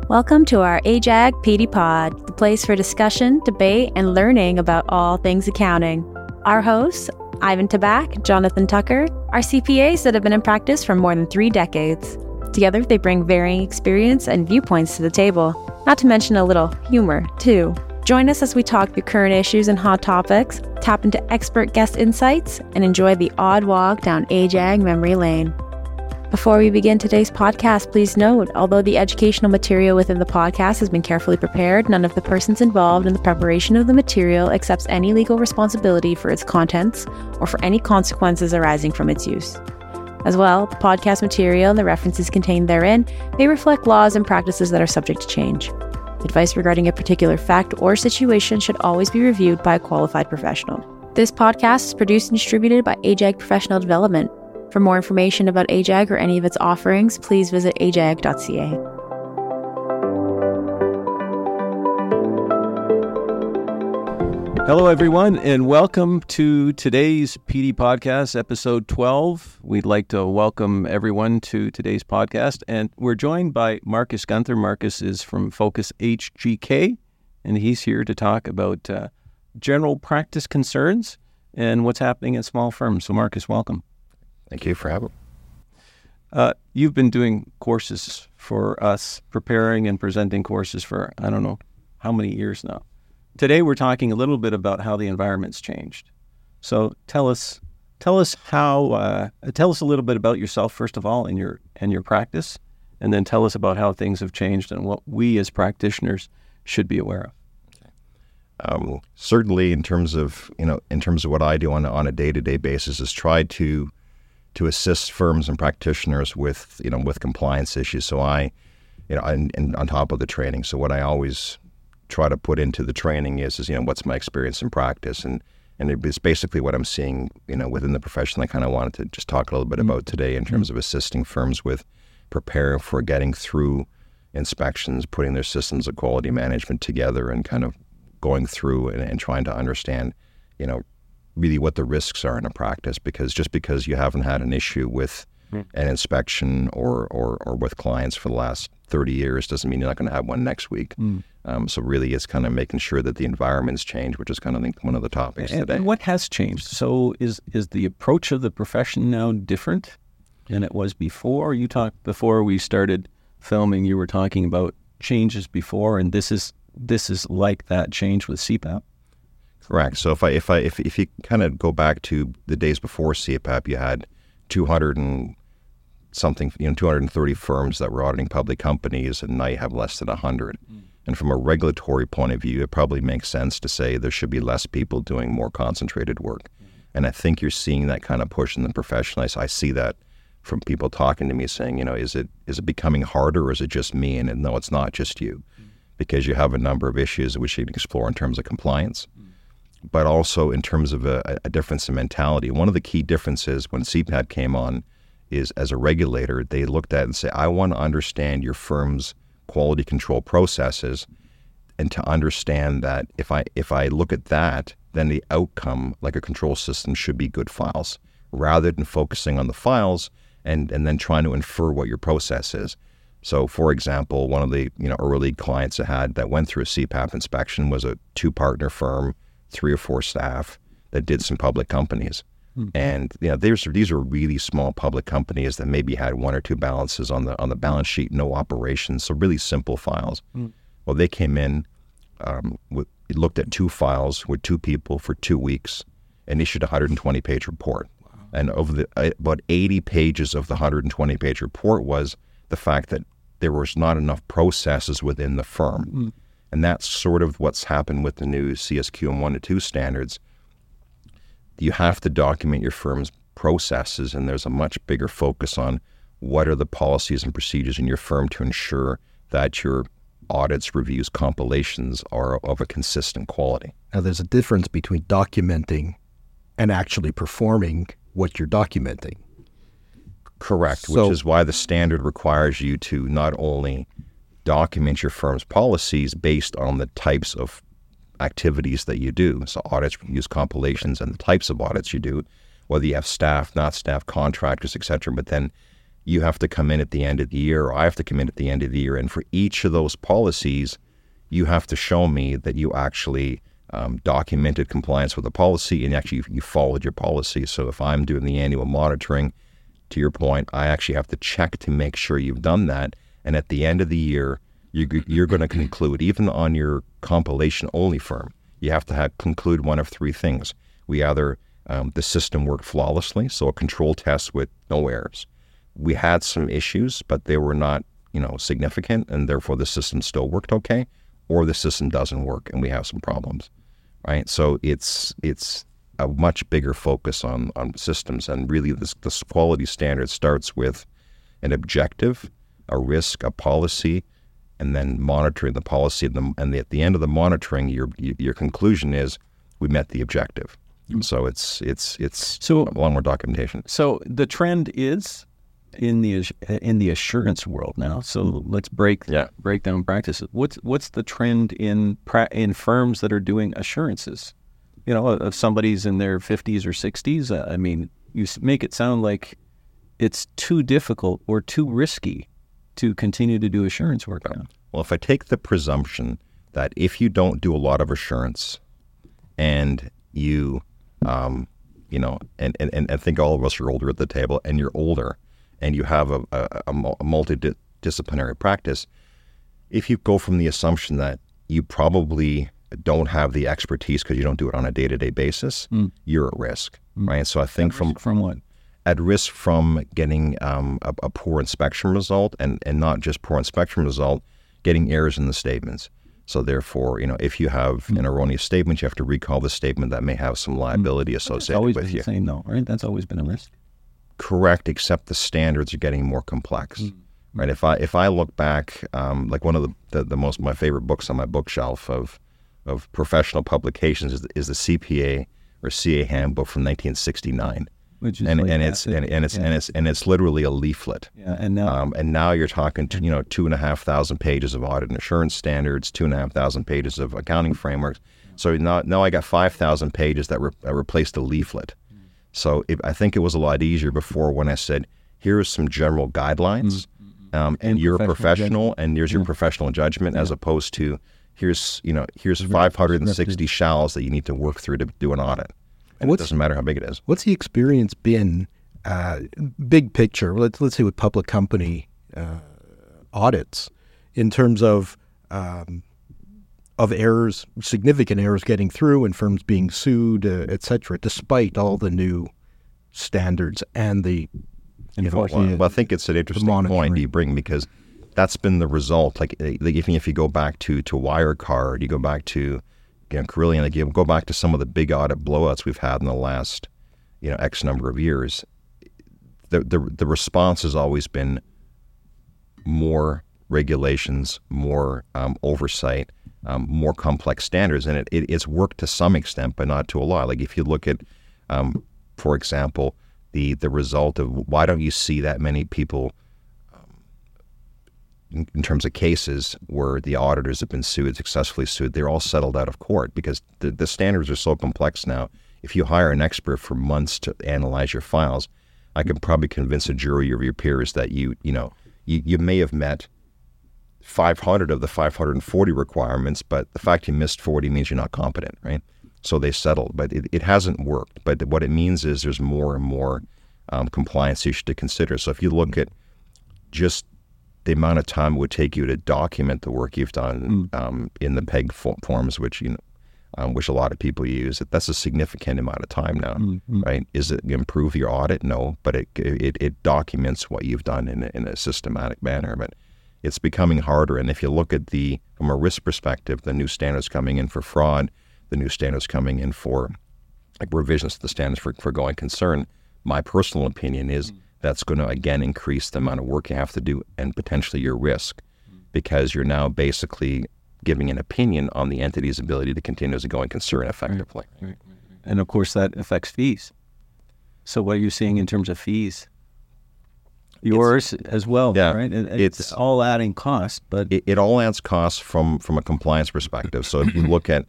Welcome to our AJAG PD Pod, the place for discussion, debate, and learning about all things accounting. Our hosts, Ivan Tabak, Jonathan Tucker, are CPAs that have been in practice for more than 3 decades. Together, they bring varying experience and viewpoints to the table, not to mention a little humor, too. Join us as we talk through current issues and hot topics, tap into expert guest insights, and enjoy the odd walk down AJAG memory lane. Before we begin today's podcast, please note, although the educational material within the podcast has been carefully prepared, none of the persons involved in the preparation of the material accepts any legal responsibility for its contents or for any consequences arising from its use. As well, the podcast material and the references contained therein may reflect laws and practices that are subject to change. Advice regarding a particular fact or situation should always be reviewed by a qualified professional. This podcast is produced and distributed by AJAG Professional Development. For more information about AJAG or any of its offerings, please visit ajag.ca. Hello, everyone, and welcome to today's PD Podcast, episode 12. We'd like to welcome everyone to today's podcast, and we're joined by Marcus Gunther. Marcus is from Focus HGK, and he's here to talk about general practice concerns and what's happening at small firms. So, Marcus, welcome. Thank you for having me. You've been doing courses for us, preparing and presenting courses for, I don't know how many years now. Today we're talking a little bit about how the environment's changed. So tell us a little bit about yourself first of all and your practice, and then tell us about how things have changed and what we as practitioners should be aware of. Certainly, in terms of what I do on a day-to-day basis, is try to assist firms and practitioners with compliance issues. So and on top of the training. So what I always try to put into the training is what's my experience in practice, and it's basically what I'm seeing within the profession. I kind of wanted to just talk a little bit about today in terms of assisting firms with preparing for getting through inspections, putting their systems of quality management together, and kind of going through and trying to understand really what the risks are in a practice, because just because you haven't had an issue with an inspection or with clients for the last 30 years doesn't mean you're not going to have one next week. So really it's kind of making sure that the environment's changed, which is kind of, I think, one of the topics today. And what has changed? So is the approach of the profession now different than it was before? You talked before we started filming, you were talking about changes before, and this is like that change with CPAP. Correct. So if you kind of go back to the days before CPAP, you had 230 firms that were auditing public companies, and now you have less than 100. And from a regulatory point of view, it probably makes sense to say there should be less people doing more concentrated work. And I think you're seeing that kind of push in the profession. I see that from people talking to me saying, is it becoming harder, or is it just me? And no, it's not just you, because you have a number of issues that we should explore in terms of compliance, but also in terms of a difference in mentality. One of the key differences when CPAP came on is, as a regulator, they looked at it and say, I want to understand your firm's quality control processes, and to understand that if I look at that, then the outcome, like a control system, should be good files, rather than focusing on the files and then trying to infer what your process is. So, for example, one of the early clients I had that went through a CPAP inspection was a 2-partner firm, 3 or 4 staff that did some public companies. And these are really small public companies that maybe had 1 or 2 balances on the balance sheet, no operations, so really simple files. Well, they came in, looked at 2 files with 2 people for 2 weeks, and issued a 120-page report. Wow. And over about 80 pages of the 120-page report was the fact that there was not enough processes within the firm. And that's sort of what's happened with the new CSQM 1 to 2 standards. You have to document your firm's processes, and there's a much bigger focus on what are the policies and procedures in your firm to ensure that your audits, reviews, compilations are of a consistent quality. Now, there's a difference between documenting and actually performing what you're documenting. Correct, which is why the standard requires you to not only document your firm's policies based on the types of activities that you do, so audits, reviews, compilations, and the types of audits you do, whether you have staff, not staff, contractors, etc., but then you have to come in at the end of the year, or I have to come in at the end of the year. And for each of those policies, you have to show me that you actually documented compliance with the policy and actually you followed your policy. So if I'm doing the annual monitoring, to your point, I actually have to check to make sure you've done that. And at the end of the year, you're going to conclude, even on your compilation-only firm, you have to conclude one of three things. We either, the system worked flawlessly, so a control test with no errors. We had some issues, but they were not, significant, and therefore the system still worked okay, or the system doesn't work and we have some problems, right? So it's a much bigger focus on systems, and really this quality standard starts with an objective, a risk, a policy, and then monitoring the policy. And at the end of the monitoring, your conclusion is we met the objective. So it's a lot more documentation. So the trend is in the assurance world now. So let's break down practices. What's the trend in firms that are doing assurances? If somebody's in their 50s or 60s, I mean, you make it sound like it's too difficult or too risky to continue to do assurance work now. Well, if I take the presumption that if you don't do a lot of assurance and you, and I think all of us are older at the table, and you're older and you have a multidisciplinary practice, if you go from the assumption that you probably don't have the expertise because you don't do it on a day-to-day basis, you're at risk, right? So I think from what? At risk from getting a poor inspection result, and not just poor inspection result, getting errors in the statements. So therefore, if you have an erroneous statement, you have to recall the statement that may have some liability associated with you. That's always been the same, though, right? That's always been a risk. Correct, except the standards are getting more complex, right? If I look back, like one of my favorite books on my bookshelf of professional publications is the CPA or CA handbook from 1969. Which is it's literally a leaflet. Yeah, and now you're talking 2,500 pages of audit and assurance standards, 2,500 pages of accounting frameworks. So now I got 5,000 pages that replaced the leaflet. So I think it was a lot easier before when I said, here are some general guidelines, and you're a professional, and here's your professional judgment, as opposed to here's 560 shalls that you need to work through to do an audit. And it doesn't matter how big it is. What's the experience been, big picture, let's say with public company audits, in terms of errors, significant errors getting through and firms being sued, et cetera, despite all the new standards and the Well, I think it's an interesting point you bring, because that's been the result. Like even if you go back to Wirecard, you go back to Carillion, like you go back to some of the big audit blowouts we've had in the last X number of years. The response has always been more regulations, more oversight, more complex standards, and it's worked to some extent, but not to a lot. Like if you look at, for example, the result of why don't you see that many people in terms of cases where the auditors have been successfully sued, they're all settled out of court because the standards are so complex now. If you hire an expert for months to analyze your files, I could probably convince a jury of your peers that you may have met 500 of the 540 requirements, but the fact you missed 40 means you're not competent, right? So they settled, but it hasn't worked. But what it means is there's more and more compliance issues to consider. So if you look at just the amount of time it would take you to document the work you've done in the PEG forms, which which a lot of people use, that's a significant amount of time now, right? Is it improve your audit? No, but it documents what you've done in a systematic manner. But it's becoming harder. And if you look at from a risk perspective, the new standards coming in for fraud, the new standards coming in for revisions to the standards for going concern, my personal opinion is that's going to, again, increase the amount of work you have to do and potentially your risk, because you're now basically giving an opinion on the entity's ability to continue as a going concern effectively. Right. And of course, that affects fees. So what are you seeing in terms of fees? Yours as well, right? It's all adding cost, but it all adds costs from a compliance perspective. So if you look at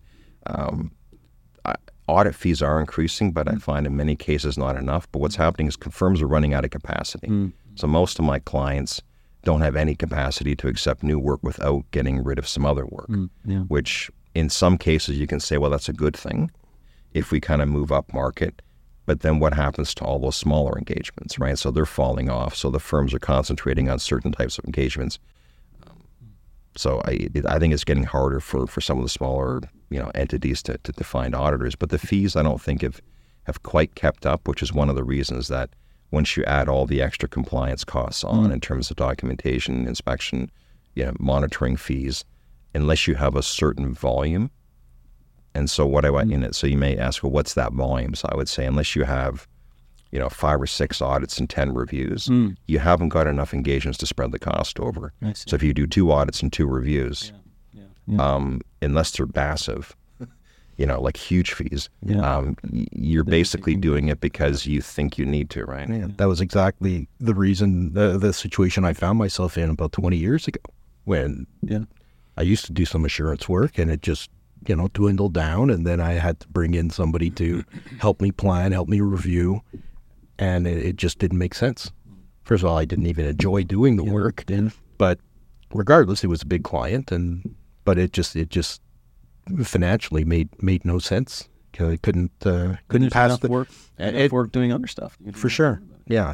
audit fees are increasing, but I find in many cases not enough. But what's happening is firms are running out of capacity. So most of my clients don't have any capacity to accept new work without getting rid of some other work, which in some cases you can say, well, that's a good thing if we kind of move up market. But then what happens to all those smaller engagements, right? So they're falling off. So the firms are concentrating on certain types of engagements. So I think it's getting harder for some of the smaller, entities to find auditors. But the fees, I don't think have quite kept up, which is one of the reasons that once you add all the extra compliance costs on in terms of documentation, inspection, monitoring fees, unless you have a certain volume. And so so you may ask, well, what's that volume? So I would say unless you have, 5 or 6 audits and 10 reviews, you haven't got enough engagements to spread the cost over. So if you do 2 audits and 2 reviews, unless they're massive, like huge fees, you're basically doing it because you think you need to, right? Yeah, that was exactly the reason, the situation I found myself in about 20 years ago when I used to do some assurance work and it just dwindled down, and then I had to bring in somebody to help me plan, help me review, and it just didn't make sense. First of all, I didn't even enjoy doing the work, but regardless, it was a big client, but it just financially made no sense. I couldn't pass the work. Work doing other stuff for sure. Yeah,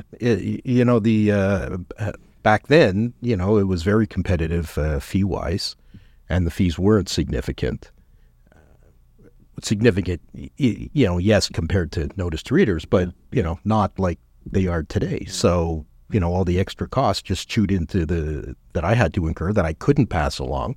back then, it was very competitive fee wise, and the fees weren't significant. Yes, compared to notice to readers, but not like they are today. So all the extra costs just chewed into that I had to incur that I couldn't pass along.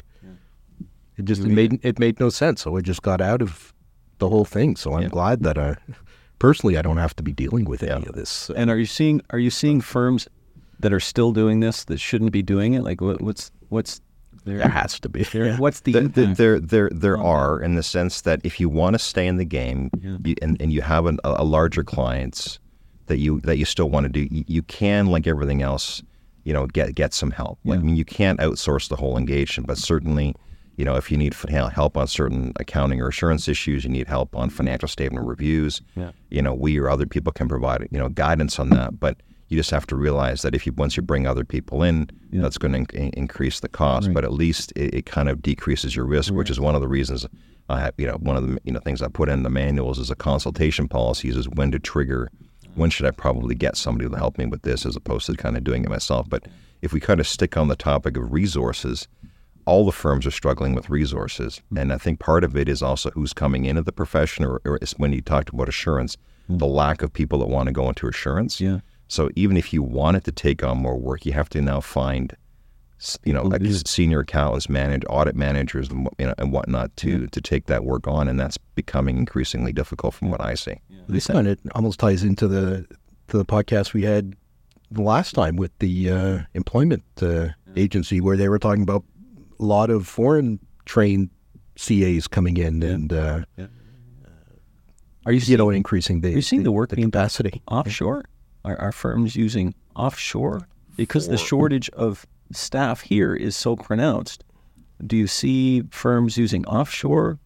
It made no sense. So I just got out of the whole thing. So I'm glad that personally I don't have to be dealing with any of this. And are you seeing firms that are still doing this that shouldn't be doing it? Like what's there has to be. What's the impact? There are, in the sense that if you want to stay in the game and you have a larger clients that you still want to do, you can, like everything else, get some help. Like, I mean, you can't outsource the whole engagement, but certainly, if you need help on certain accounting or assurance issues, you need help on financial statement reviews, we or other people can provide, guidance on that. But you just have to realize that once you bring other people in, that's going to increase the cost. Right. But at least it kind of decreases your risk, which is one of the reasons I have, one of the things I put in the manuals is a consultation policies is when to trigger, when should I probably get somebody to help me with this as opposed to kind of doing it myself. But if we kind of stick on the topic of resources, all the firms are struggling with resources. And I think part of it is also who's coming into the profession, or when you talked about assurance, the lack of people that want to go into assurance. Yeah. So even if you wanted to take on more work, you have to now find, like senior accountants, audit managers, and whatnot to take that work on, and that's becoming increasingly difficult from what I see. This kind of almost ties into the podcast we had the last time with the employment agency, where they were talking about a lot of foreign trained CAs coming in, and are you seeing, increasing the work the capacity offshore? Are firms using offshore? Because the shortage of staff here is so pronounced. Do you see firms using offshore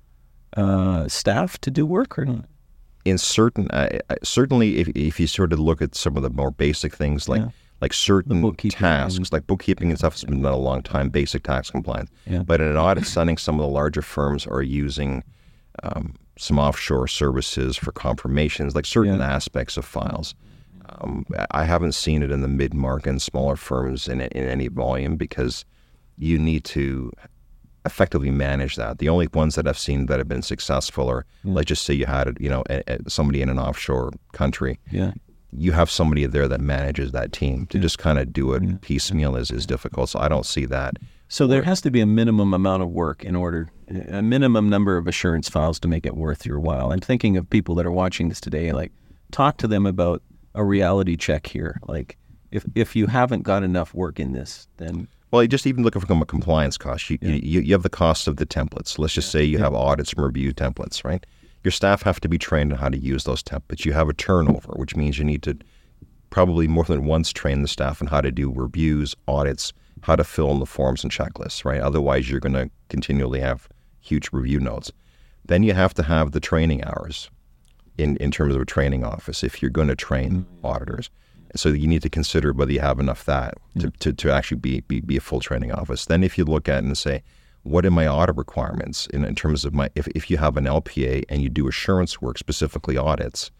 staff to do work or not? In certain, certainly if you sort of look at some of the more basic things like certain tasks, like bookkeeping and stuff has been done a long time, basic tax compliance. Yeah. But in an audit setting, some of the larger firms are using some offshore services for confirmations, like certain aspects of files. I haven't seen it in the mid-market and smaller firms in any volume because you need to effectively manage that. The only ones that I've seen that have been successful are, let's just say you had somebody in an offshore country. Yeah. You have somebody there that manages that team. To just kind of do it piecemeal is difficult. So I don't see that. So there has to be a minimum amount of work a minimum number of assurance files to make it worth your while. I'm thinking of people that are watching this today, like talk to them about a reality check here. Like if you haven't got enough work in this, then... Well, you just even looking from a compliance cost, you have the cost of the templates. Let's just say you have audits and review templates, right? Your staff have to be trained on how to use those templates. You have a turnover, which means you need to probably more than once train the staff on how to do reviews, audits, how to fill in the forms and checklists, right? Otherwise, you're going to continually have huge review notes. Then you have to have the training hours in terms of a training office if you're going to train auditors. So you need to consider whether you have enough that to actually be a full training office. Then if you look at it and say, what are my audit requirements in terms of if you have an LPA and you do assurance work, specifically audits,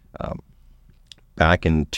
back in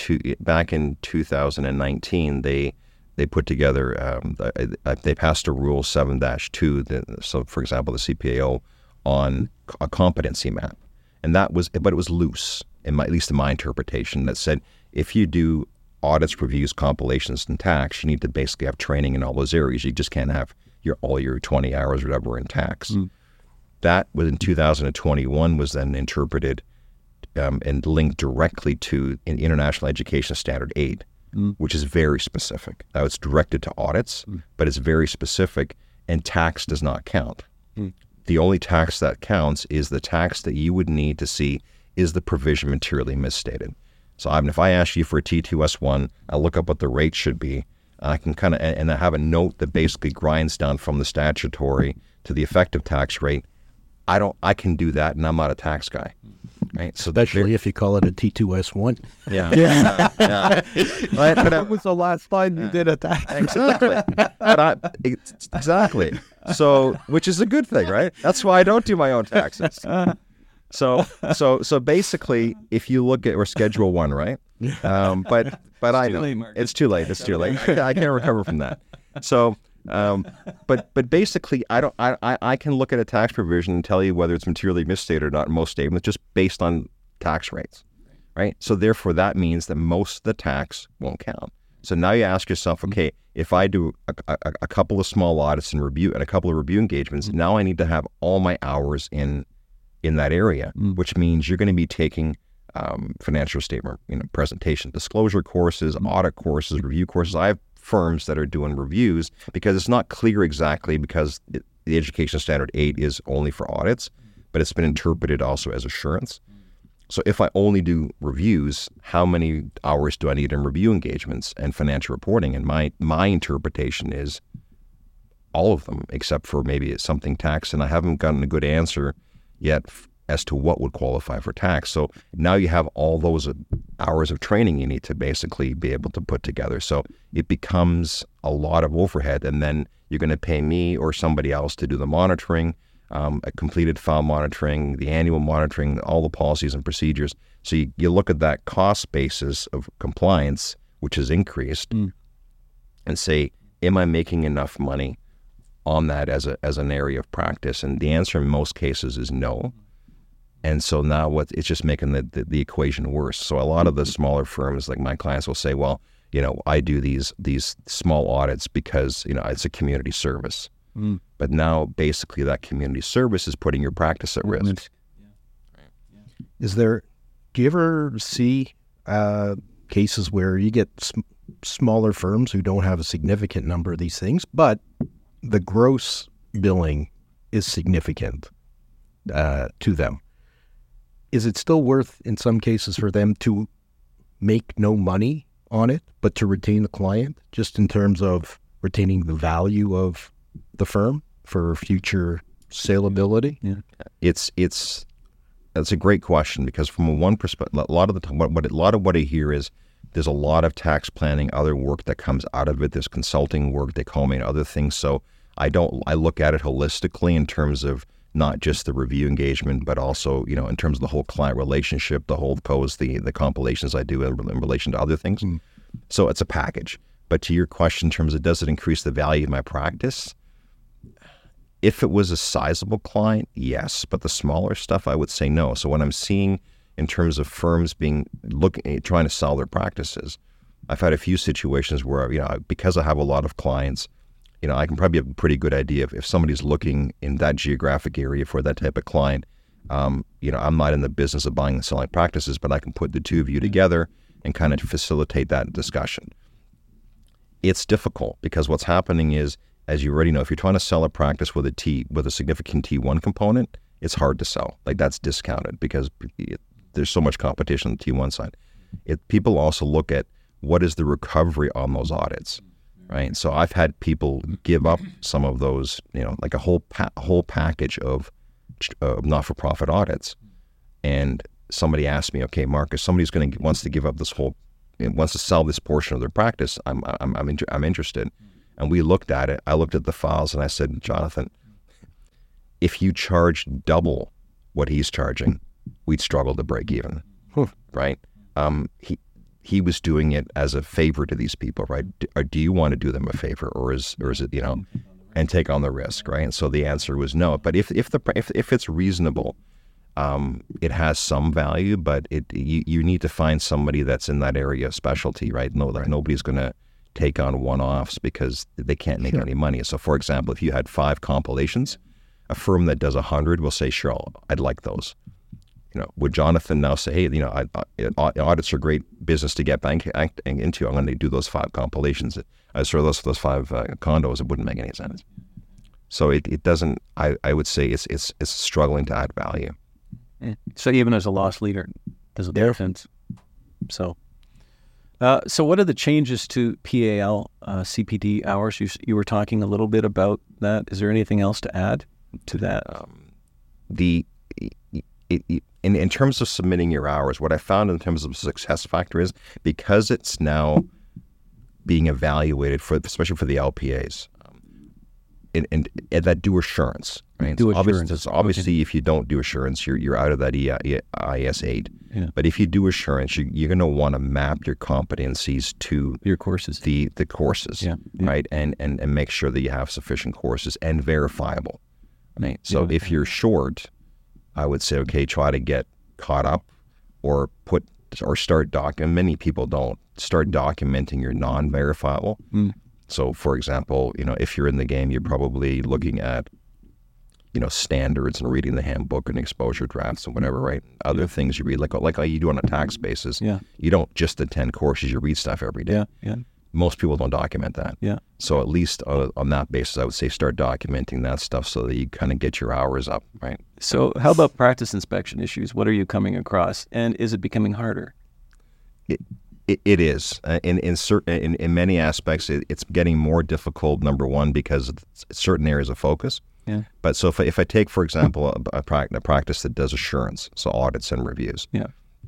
2019, they put together, they passed a Rule 7-2, so for example, the CPAO, on a competency map. And but it was loose, at least in my interpretation, that said, if you do audits, reviews, compilations, and tax, you need to basically have training in all those areas. You just can't have all your 20 hours or whatever in tax. That was in 2021 was then interpreted and linked directly to an International Education Standard 8, which is very specific. Now it's directed to audits, but it's very specific, and tax does not count. The only tax that counts is the tax that you would need to see, is the provision materially misstated. So if I ask you for a T2S1, I'll look up what the rate should be. I can and I have a note that basically grinds down from the statutory to the effective tax rate. I can do that, and I'm not a tax guy, right? So especially if you call it a T2S1. Yeah. But that was the last time you did a tax. Exactly. So, which is a good thing, right? That's why I don't do my own taxes. So basically, if you look at, or Schedule 1, right? But I know it's too late. It's too late. I can't recover from that. So, but basically, I can look at a tax provision and tell you whether it's materially misstated or not in most statements, just based on tax rates, right? So therefore, that means that most of the tax won't count. So now you ask yourself, okay, if I do a couple of small audits and review and a couple of review engagements, now I need to have all my hours in that area, which means you're going to be taking financial statement, presentation, disclosure courses, audit courses, review courses. I have firms that are doing reviews because it's not clear exactly, because the Education Standard 8 is only for audits, but it's been interpreted also as assurance. So if I only do reviews, how many hours do I need in review engagements and financial reporting? And my interpretation is all of them, except for maybe it's something tax, and I haven't gotten a good answer yet as to what would qualify for tax. So now you have all those hours of training you need to basically be able to put together. So it becomes a lot of overhead, and then you're going to pay me or somebody else to do the monitoring, a completed file monitoring, the annual monitoring, all the policies and procedures. So you look at that cost basis of compliance, which has increased, and say, am I making enough money on that as an area of practice? And the answer in most cases is no. And so now it's just making the equation worse. So a lot of the smaller firms, like my clients, will say, well, I do these small audits because, it's a community service. But now basically that community service is putting your practice at risk. Do you ever see cases where you get smaller firms who don't have a significant number of these things, but the gross billing is significant to them? Is it still worth, in some cases, for them to make no money on it, but to retain the client, just in terms of retaining the value of the firm for future saleability? Yeah. That's a great question, because from one perspective, a lot of the time, what I hear is there's a lot of tax planning, other work that comes out of it. There's consulting work, they call me, and other things. So I look at it holistically in terms of not just the review engagement, but also, in terms of the whole client relationship, the whole codes, the compilations I do in relation to other things. So it's a package. But to your question in terms of, does it increase the value of my practice? If it was a sizable client, yes, but the smaller stuff, I would say no. So what I'm seeing in terms of firms trying to sell their practices, I've had a few situations where, because I have a lot of clients, I can probably have a pretty good idea if somebody's looking in that geographic area for that type of client. I'm not in the business of buying and selling practices, but I can put the two of you together and kind of facilitate that discussion. It's difficult because what's happening is, as you already know, if you're trying to sell a practice with a significant T1 component, it's hard to sell. Like, that's discounted because there's so much competition on the T1 side. People also look at what is the recovery on those audits. Right, so I've had people give up some of those, like a whole package of not-for-profit audits, and somebody asked me, okay, Mark, if somebody's wants to give up this whole wants to sell this portion of their practice. I'm interested. And we looked at it. I looked at the files and I said, Jonathan, if you charge double what he's charging, we'd struggle to break even, right? He was doing it as a favor to these people, right? Do you want to do them a favor, or is it, you know, and take on the risk, right? And so the answer was no. But if it's reasonable, it has some value, but you need to find somebody that's in that area of specialty, right? Nobody's going to take on one-offs because they can't make any money. So, for example, if you had 5 compilations, a firm that does 100 will say, sure, I'd like those. You know, would Jonathan now say, hey, you know, audits are great business to get back into. I'm going to do those 5 compilations. Those 5 condos. It wouldn't make any sense. So it doesn't. I would say it's struggling to add value. So even as a loss leader, does it make sense? So what are the changes to PAL CPD hours? You were talking a little bit about that. Is there anything else to add to that? In terms of submitting your hours, what I found in terms of success factor is because it's now being evaluated especially for the LPAs, and that due assurance, right? Obviously, if you don't do assurance, you're out of that EIS 8. Yeah. But if you do assurance, you're going to want to map your competencies to your courses, the courses, right? And make sure that you have sufficient courses and verifiable, right? So if you're short, I would say, okay, try to get caught up or start documenting. Many people don't start documenting your non-verifiable. So, for example, you know, if you're in the game, you're probably looking at, you know, standards and reading the handbook and exposure drafts and whatever, right? Other things you read, like you do on a tax basis. Yeah. You don't just attend courses, you read stuff every day. Yeah. Most people don't document that. Yeah. So at least on that basis, I would say start documenting that stuff so that you kind of get your hours up, right? So how about practice inspection issues? What are you coming across? And is it becoming harder? It is. In many aspects, it's getting more difficult, number one, because it's certain areas of focus. Yeah. But so if I take, for example, a practice that does assurance, so audits and reviews. Yeah.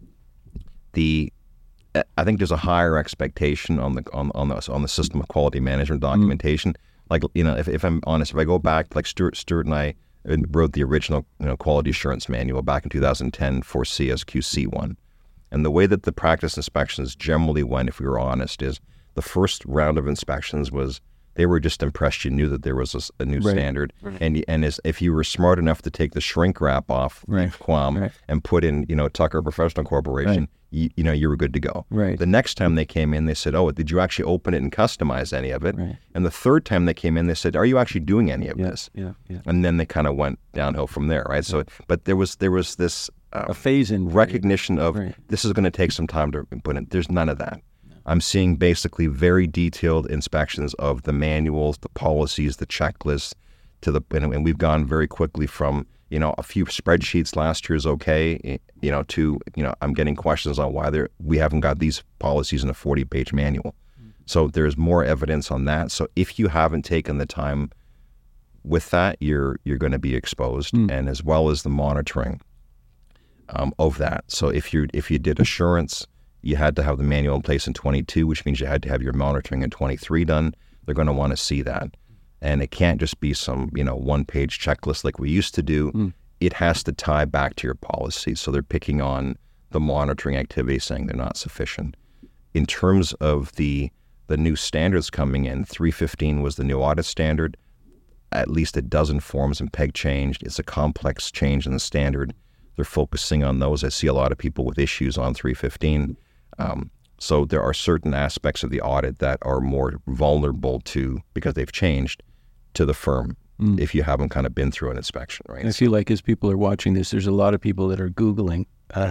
I think there's a higher expectation on the system of quality management documentation. Like, you know, if I'm honest, if I go back, like Stuart and I wrote the original, you know, quality assurance manual back in 2010 for CSQC1. And the way that the practice inspections generally went, if we were honest, is the first round of inspections was they were just impressed you knew that there was a new standard. Right. And if you were smart enough to take the shrink wrap off QAM and put in, you know, Tucker Professional Corporation, you know, you were good to go. Right. The next time they came in, they said, oh, did you actually open it and customize any of it? Right. And the third time they came in, they said, are you actually doing any of this? Yeah. And then they kind of went downhill from there, right? So, but there was this a phase in recognition of this is going to take some time to put in. There's none of that. I'm seeing basically very detailed inspections of the manuals, the policies, the checklists, and we've gone very quickly from, you know, a few spreadsheets last year is okay, you know, to, you know, I'm getting questions on why we haven't got these policies in a 40-page manual. So there's more evidence on that. So if you haven't taken the time with that, you're going to be exposed, and as well as the monitoring of that. So if you did assurance, you had to have the manual in place in 22, which means you had to have your monitoring in 23 done. They're going to want to see that. And it can't just be some, you know, one-page checklist like we used to do. It has to tie back to your policy. So they're picking on the monitoring activity, saying they're not sufficient. In terms of the new standards coming in, 315 was the new audit standard. At least a dozen forms and PEG changed. It's a complex change in the standard. They're focusing on those. I see a lot of people with issues on 315. So there are certain aspects of the audit that are more vulnerable to, because they've changed, to the firm if you haven't kind of been through an inspection, right? I feel like as people are watching this, there's a lot of people that are Googling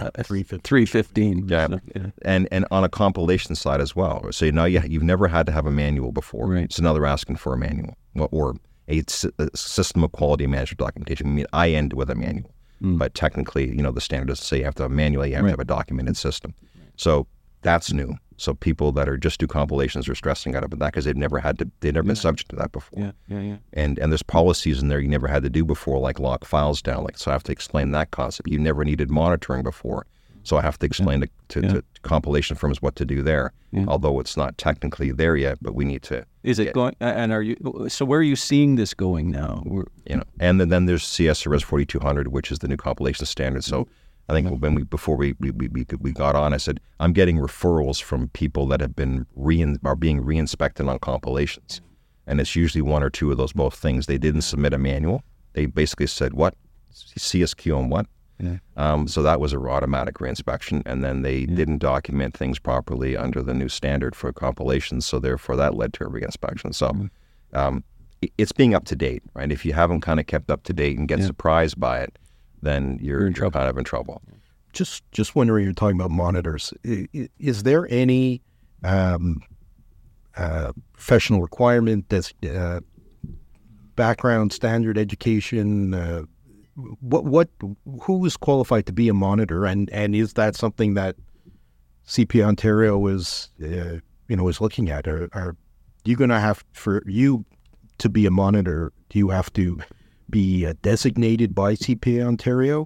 315. Yeah. So, and on a compilation side as well. So now you've never had to have a manual before. Right. So now they're asking for a manual or a system of quality management documentation. I mean, I end with a manual. But technically, you know, the standard doesn't say you have to have a manual, you have to have a documented system. So that's new. So people that are just do compilations are stressing out about that because they've never been subject to that before. And there's policies in there you never had to do before, like lock files down. Like, so I have to explain that concept. You never needed monitoring before. So I have to explain to compilation firms what to do there, although it's not technically there yet, but we need to. Is it going, and so where are you seeing this going now? And then there's CSRS 4200, which is the new compilation standard. So I think before we got on, I said, I'm getting referrals from people that have been are being re-inspected on compilations. And it's usually one or two of those both things. They didn't submit a manual. They basically said, what? CSQ on what? Yeah. So that was an automatic reinspection, and then they didn't document things properly under the new standard for compilations, so therefore that led to a reinspection. So it's being up to date, right? If you haven't kind of kept up to date and get surprised by it, then you're kind of in trouble. Just wondering, you're talking about monitors. Is there any professional requirement that's background, standard education? Who is qualified to be a monitor, and is that something that CPA Ontario is looking at? Are you going to have, for you to be a monitor, do you have to be designated by CPA Ontario?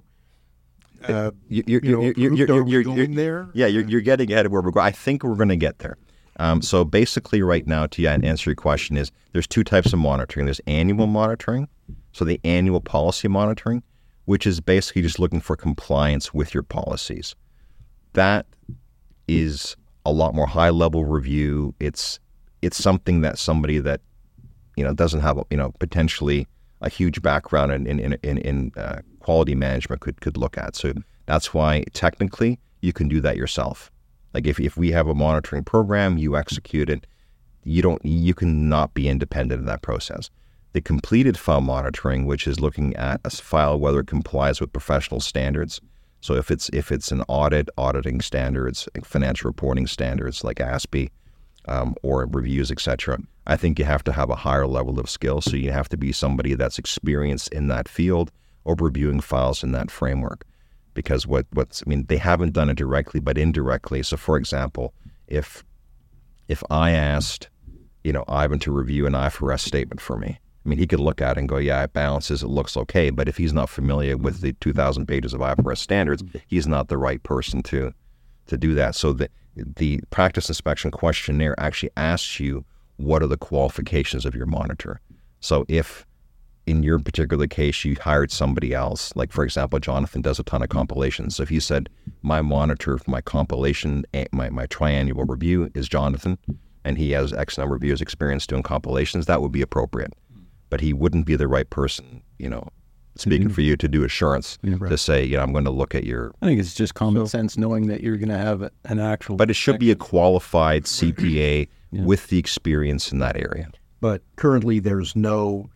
You're going there. Yeah, you're getting ahead of where we're going. I think we're going to get there. So basically, right now, to answer your question, is there's two types of monitoring. There's annual monitoring. So the annual policy monitoring, which is basically just looking for compliance with your policies. That is a lot more high-level review. It's something that somebody that doesn't have potentially a huge background in quality management could look at. So that's why technically you can do that yourself. Like if we have a monitoring program, you execute it. You cannot be independent of that process. The completed file monitoring, which is looking at a file whether it complies with professional standards. So if it's an auditing standards, like financial reporting standards like ASPE, or reviews, etc. I think you have to have a higher level of skill. So you have to be somebody that's experienced in that field or reviewing files in that framework. Because they haven't done it directly, but indirectly. So for example, if I asked, Ivan to review an IFRS statement for me, he could look at it and go, yeah, it balances, it looks okay. But if he's not familiar with the 2,000 pages of IFRS standards, he's not the right person to do that. So the practice inspection questionnaire actually asks you, what are the qualifications of your monitor? So if in your particular case you hired somebody else, like for example, Jonathan does a ton of compilations. So if you said, my monitor for my compilation, my triannual review is Jonathan, and he has X number of years experience doing compilations, that would be appropriate. But he wouldn't be the right person, speaking for you, to do assurance, to say, I'm going to look at your... I think it's just common sense knowing that you're going to have an actual... But it should be a qualified CPA with the experience in that area. But currently there's no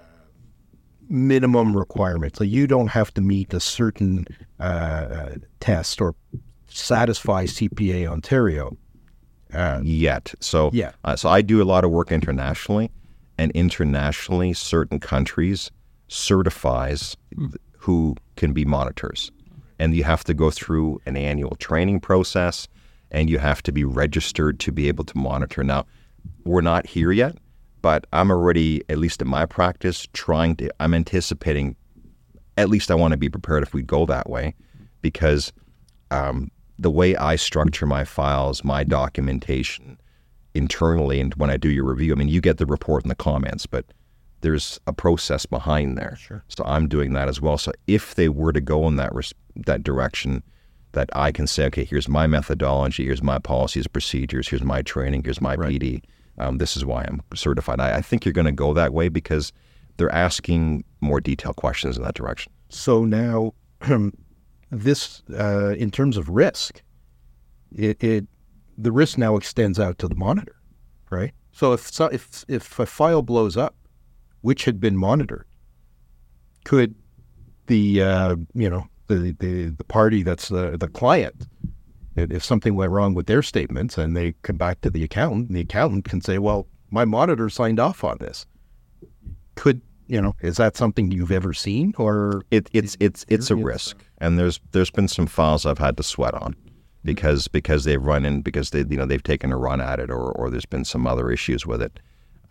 minimum requirement. So you don't have to meet a certain test or satisfy CPA Ontario. Yet. So I do a lot of work internationally. And internationally, certain countries certifies who can be monitors. And you have to go through an annual training process, and you have to be registered to be able to monitor. Now, we're not here yet, but I'm already, at least in my practice, I'm anticipating, at least I want to be prepared if we go that way, because the way I structure my files, my documentation, internally, and when I do your review, you get the report and the comments, but there's a process behind there. Sure. So I'm doing that as well. So if they were to go in that direction, that I can say, okay, here's my methodology, here's my policies, procedures, here's my training, here's my PD. This is why I'm certified. I think you're going to go that way because they're asking more detailed questions in that direction. So now, this in terms of risk, the risk now extends out to the monitor, right? So if a file blows up, which had been monitored, could the party that's the client, if something went wrong with their statements and they come back to the accountant can say, well, my monitor signed off on this. Is that something you've ever seen, or it's a risk? And there's been some files I've had to sweat on. Because they've run in, because they've taken a run at it, or there's been some other issues with it.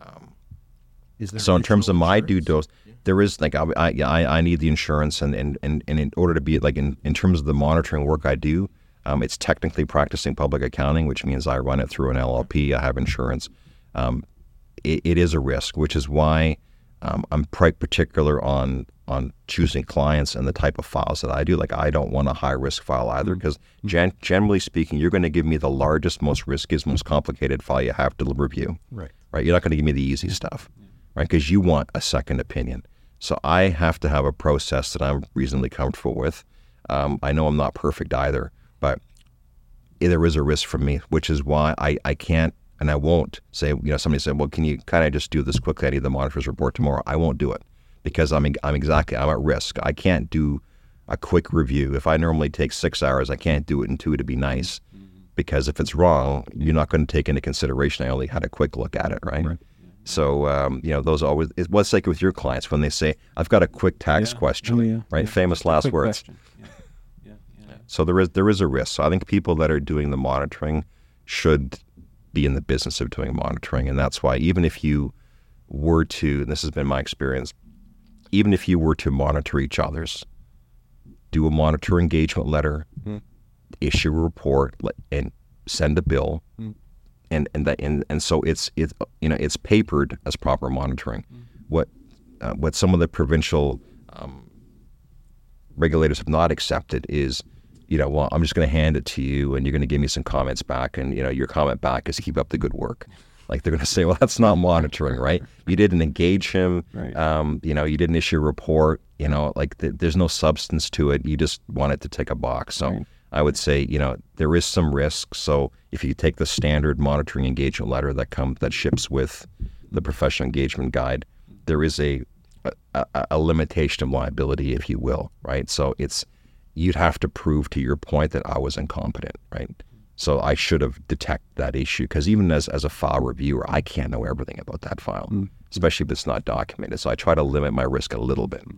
So in terms of my due diligence, there is I need the insurance, and in order to be in terms of the monitoring work I do, It's technically practicing public accounting, which means I run it through an LLP. I have insurance. It is a risk, which is why I'm quite particular on choosing clients and the type of files that I do. Like, I don't want a high-risk file either, because generally speaking, you're going to give me the largest, most riskiest, most complicated file you have to review. Right. You're not going to give me the easy stuff, right? Because you want a second opinion. So I have to have a process that I'm reasonably comfortable with. I know I'm not perfect either, but there is a risk for me, which is why I can't and I won't say, somebody said, well, can you kind of just do this quickly? I need the monitor's report tomorrow. I won't do it because I'm at risk. I can't do a quick review. If I normally take 6 hours, I can't do it in 2 to be nice, because if it's wrong, you're not going to take into consideration I only had a quick look at it, right? So, those always, what's like with your clients when they say, I've got a quick tax question, right? Famous last words. So there is a risk. So I think people that are doing the monitoring should be in the business of doing monitoring. And that's why even if you were to, and this has been my experience, even if you were to monitor each other's, do a monitor engagement letter, issue a report, and send a bill, and so it's papered as proper monitoring. What some of the provincial regulators have not accepted is, well, I'm just going to hand it to you, and you're going to give me some comments back, and your comment back is keep up the good work. Like, they're going to say, well, that's not monitoring, right? You didn't engage him, right. You didn't issue a report, there's no substance to it. You just want it to tick a box. So right. I would say, there is some risk. So if you take the standard monitoring engagement letter that ships with the professional engagement guide, there is a limitation of liability, if you will, right? So you'd have to prove, to your point, that I was incompetent, right? So I should have detected that issue, because even as a file reviewer, I can't know everything about that file, especially if it's not documented. So I try to limit my risk a little bit.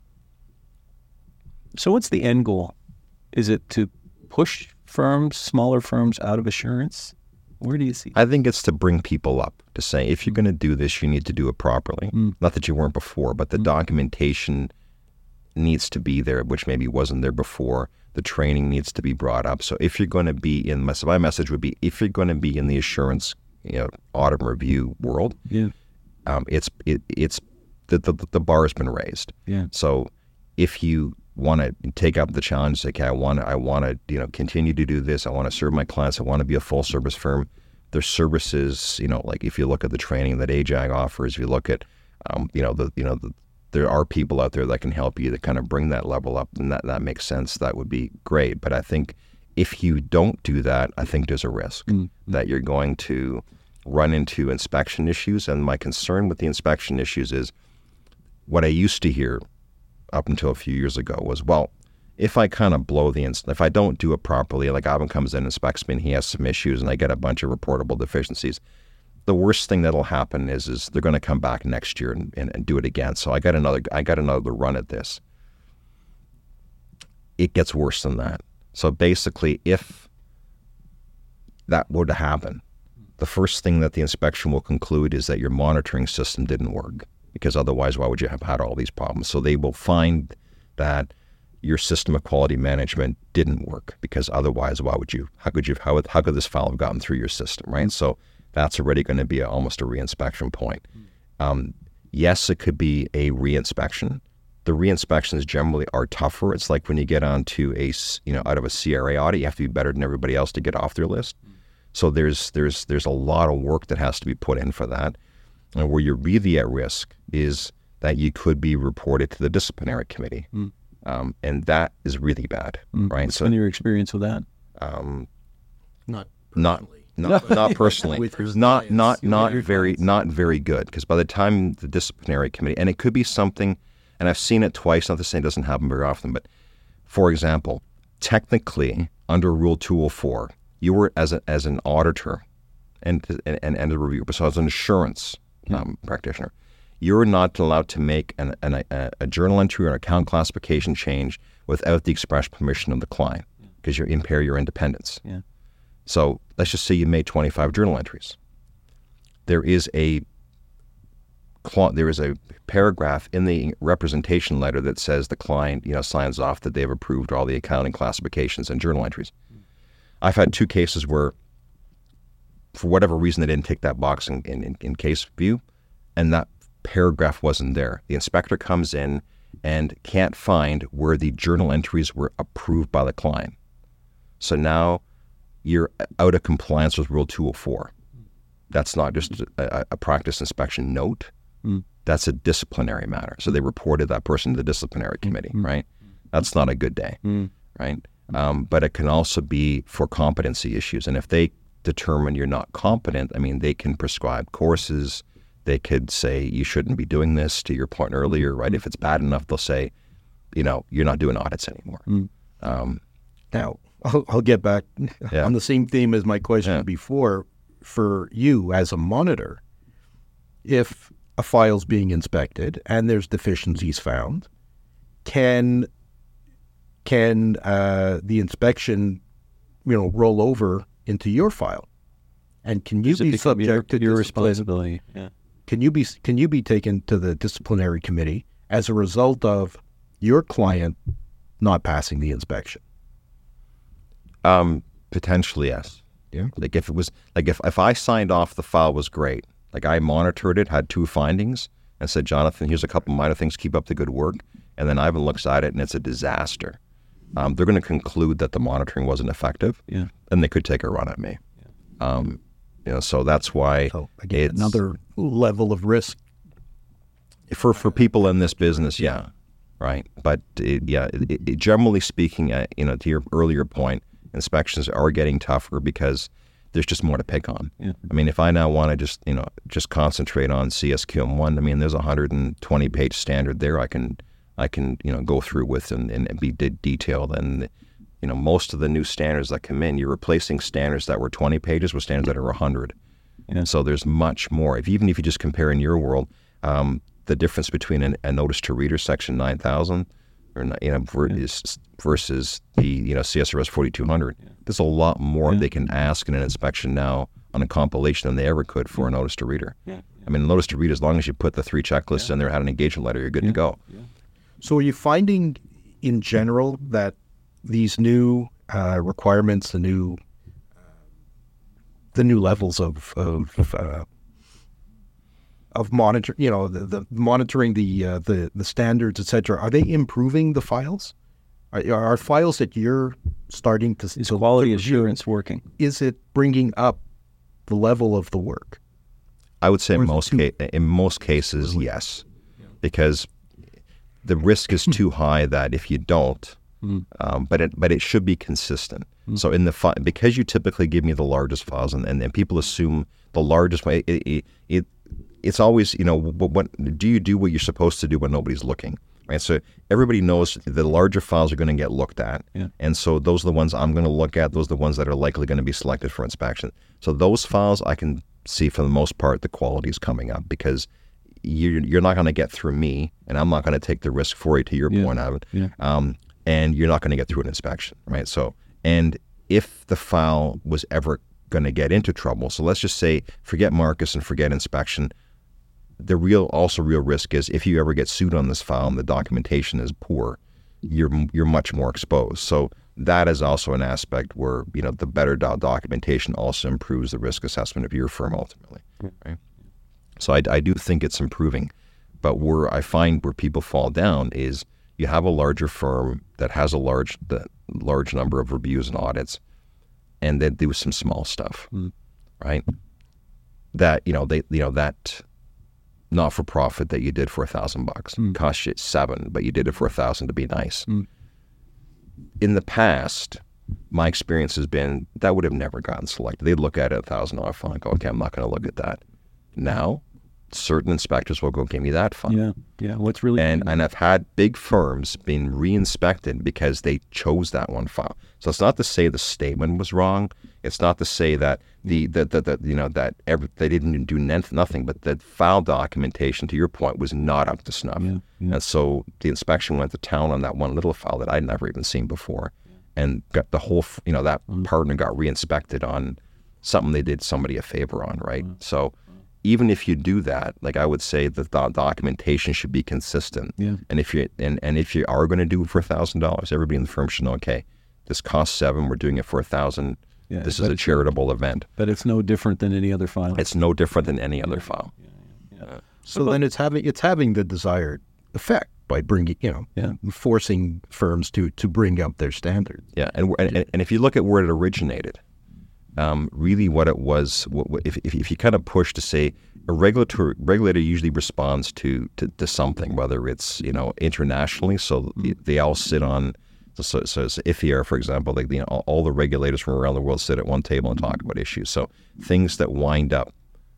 So what's the end goal? Is it to push smaller firms out of assurance? Where do you see? I think it's to bring people up, to say, if you're going to do this, you need to do it properly. Not that you weren't before, but the documentation needs to be there, which maybe wasn't there before. The training needs to be brought up. So if you're going to be my message would be, if you're going to be in the assurance, audit and review world, it's the bar has been raised. Yeah. So if you want to take up the challenge, say, okay, I want to continue to do this. I want to serve my clients. I want to be a full service firm. There's services, like if you look at the training that AJAG offers, if you look at, there are people out there that can help you to kind of bring that level up, and that makes sense. That would be great. But I think if you don't do that, I think there's a risk that you're going to run into inspection issues. And my concern with the inspection issues is, what I used to hear up until a few years ago was, well, if I kind of blow if I don't do it properly, like Ivan comes in, inspects me, and he has some issues, and I get a bunch of reportable deficiencies, the worst thing that'll happen is they're going to come back next year and do it again. So I got another run at this. It gets worse than that. So basically, if that were to happen, the first thing that the inspection will conclude is that your monitoring system didn't work, because otherwise, why would you have had all these problems? So they will find that your system of quality management didn't work, because otherwise, how could this file have gotten through your system, right? So that's already going to be almost a reinspection point. Yes, it could be a reinspection. The reinspections generally are tougher. It's like when you get onto out of a CRA audit, you have to be better than everybody else to get off their list. So there's a lot of work that has to be put in for that. And where you're really at risk is that you could be reported to the disciplinary committee, and that is really bad, right? What's been your experience with that? Not personally. Not very good, because by the time the disciplinary committee, and it could be something, and I've seen it twice, not to say it doesn't happen very often, but for example, technically under Rule 204, you were as an auditor and a reviewer, so as an assurance practitioner, you're not allowed to make a journal entry or an account classification change without the express permission of the client, because you impair your independence. Yeah. So let's just say you made 25 journal entries. There is a paragraph in the representation letter that says the client, signs off that they've approved all the accounting classifications and journal entries. I've had 2 cases where, for whatever reason, they didn't tick that box in case view, and that paragraph wasn't there. The inspector comes in and can't find where the journal entries were approved by the client. So now you're out of compliance with Rule 204. That's not just a practice inspection note. That's a disciplinary matter. So they reported that person to the disciplinary committee, right? That's not a good day, right? But it can also be for competency issues. And if they determine you're not competent, I mean, they can prescribe courses. They could say, you shouldn't be doing this, to your point earlier, right? If it's bad enough, they'll say, you're not doing audits anymore. Now, I'll get back on the same theme as my question before. For you as a monitor, if a file's being inspected and there's deficiencies found, can the inspection, roll over into your file? And can you be subject to your responsibility? Yeah. Can you be taken to the disciplinary committee as a result of your client not passing the inspection? Potentially, yes. Yeah. Like if it was if I signed off the file was great, like I monitored it, had 2 findings, and said, Jonathan, here's a couple minor things, keep up the good work, and then Ivan looks at it and it's a disaster. They're going to conclude that the monitoring wasn't effective, and they could take a run at me. So that's why again, it's another level of risk for people in this business. Yeah, right. But generally speaking, to your earlier point, inspections are getting tougher because there's just more to pick on. Yeah. I mean, if I now want to just concentrate on CSQM1, I mean, there's a 120-page standard there I can go through with and be detailed. And most of the new standards that come in, you're replacing standards that were 20 pages with standards that are 100. Yeah. So there's much more. Even if you just compare in your world, the difference between a notice to reader section 9000 versus the CSRS 4200. There's a lot more they can ask in an inspection now on a compilation than they ever could for a notice to reader. I mean, a notice to read, as long as you put the 3 checklists in there, had an engagement letter, you're good to go. So are you finding in general that these new requirements, the new levels of monitor, the monitoring the standards, etc., are they improving the files? Are files that you're starting to is quality assurance working? Is it bringing up the level of the work? I would say in most cases, yes, because the risk is too high that if you don't, but it should be consistent. So because you typically give me the largest files, and people assume the largest way, it's always, what do you do what you're supposed to do when nobody's looking, right? So everybody knows the larger files are going to get looked at, and so those are the ones I'm going to look at. Those are the ones that are likely going to be selected for inspection. So those files, I can see for the most part the quality is coming up because you're not going to get through me, and I'm not going to take the risk for you, to your point, Ivan. And you're not going to get through an inspection, right? So, and if the file was ever going to get into trouble, so let's just say, forget Marcus and forget inspection, the real risk is if you ever get sued on this file and the documentation is poor, you're much more exposed. So that is also an aspect where, the better documentation also improves the risk assessment of your firm ultimately, right? So I do think it's improving, but where I find where people fall down is you have a larger firm that has a large number of reviews and audits, and they do some small stuff, right? That that not-for-profit that you did for $1,000 cost you $7, but you did it for $1,000 to be nice. In the past, my experience has been that would have never gotten selected. They'd look at it, $1,000 file, and go, okay, I'm not going to look at that. Now, certain inspectors will go, give me that file. Yeah. What's really and I've had big firms being re-inspected because they chose that one file. So it's not to say the statement was wrong. It's not to say that they didn't do nothing, but the file documentation, to your point, was not up to snuff. And so the inspection went to town on that one little file that I'd never even seen before, and got the whole that partner got re-inspected on something they did somebody a favor on, right? So even if you do that, like I would say that the documentation should be consistent. And if you are going to do it for $1,000, everybody in the firm should know, okay, this costs $7, we're doing it for $1,000. Yeah, This is a charitable event. But it's no different than any other file. It's no different than any other file. So then it's having the desired effect by bringing, forcing firms to bring up their standards. Yeah, and if you look at where it originated, really what it was, if you kind of push to say a regulator usually responds to something, whether it's internationally, so they all sit on. So it's IFIR, for example, like all the regulators from around the world sit at one table and talk about issues. So things that wind up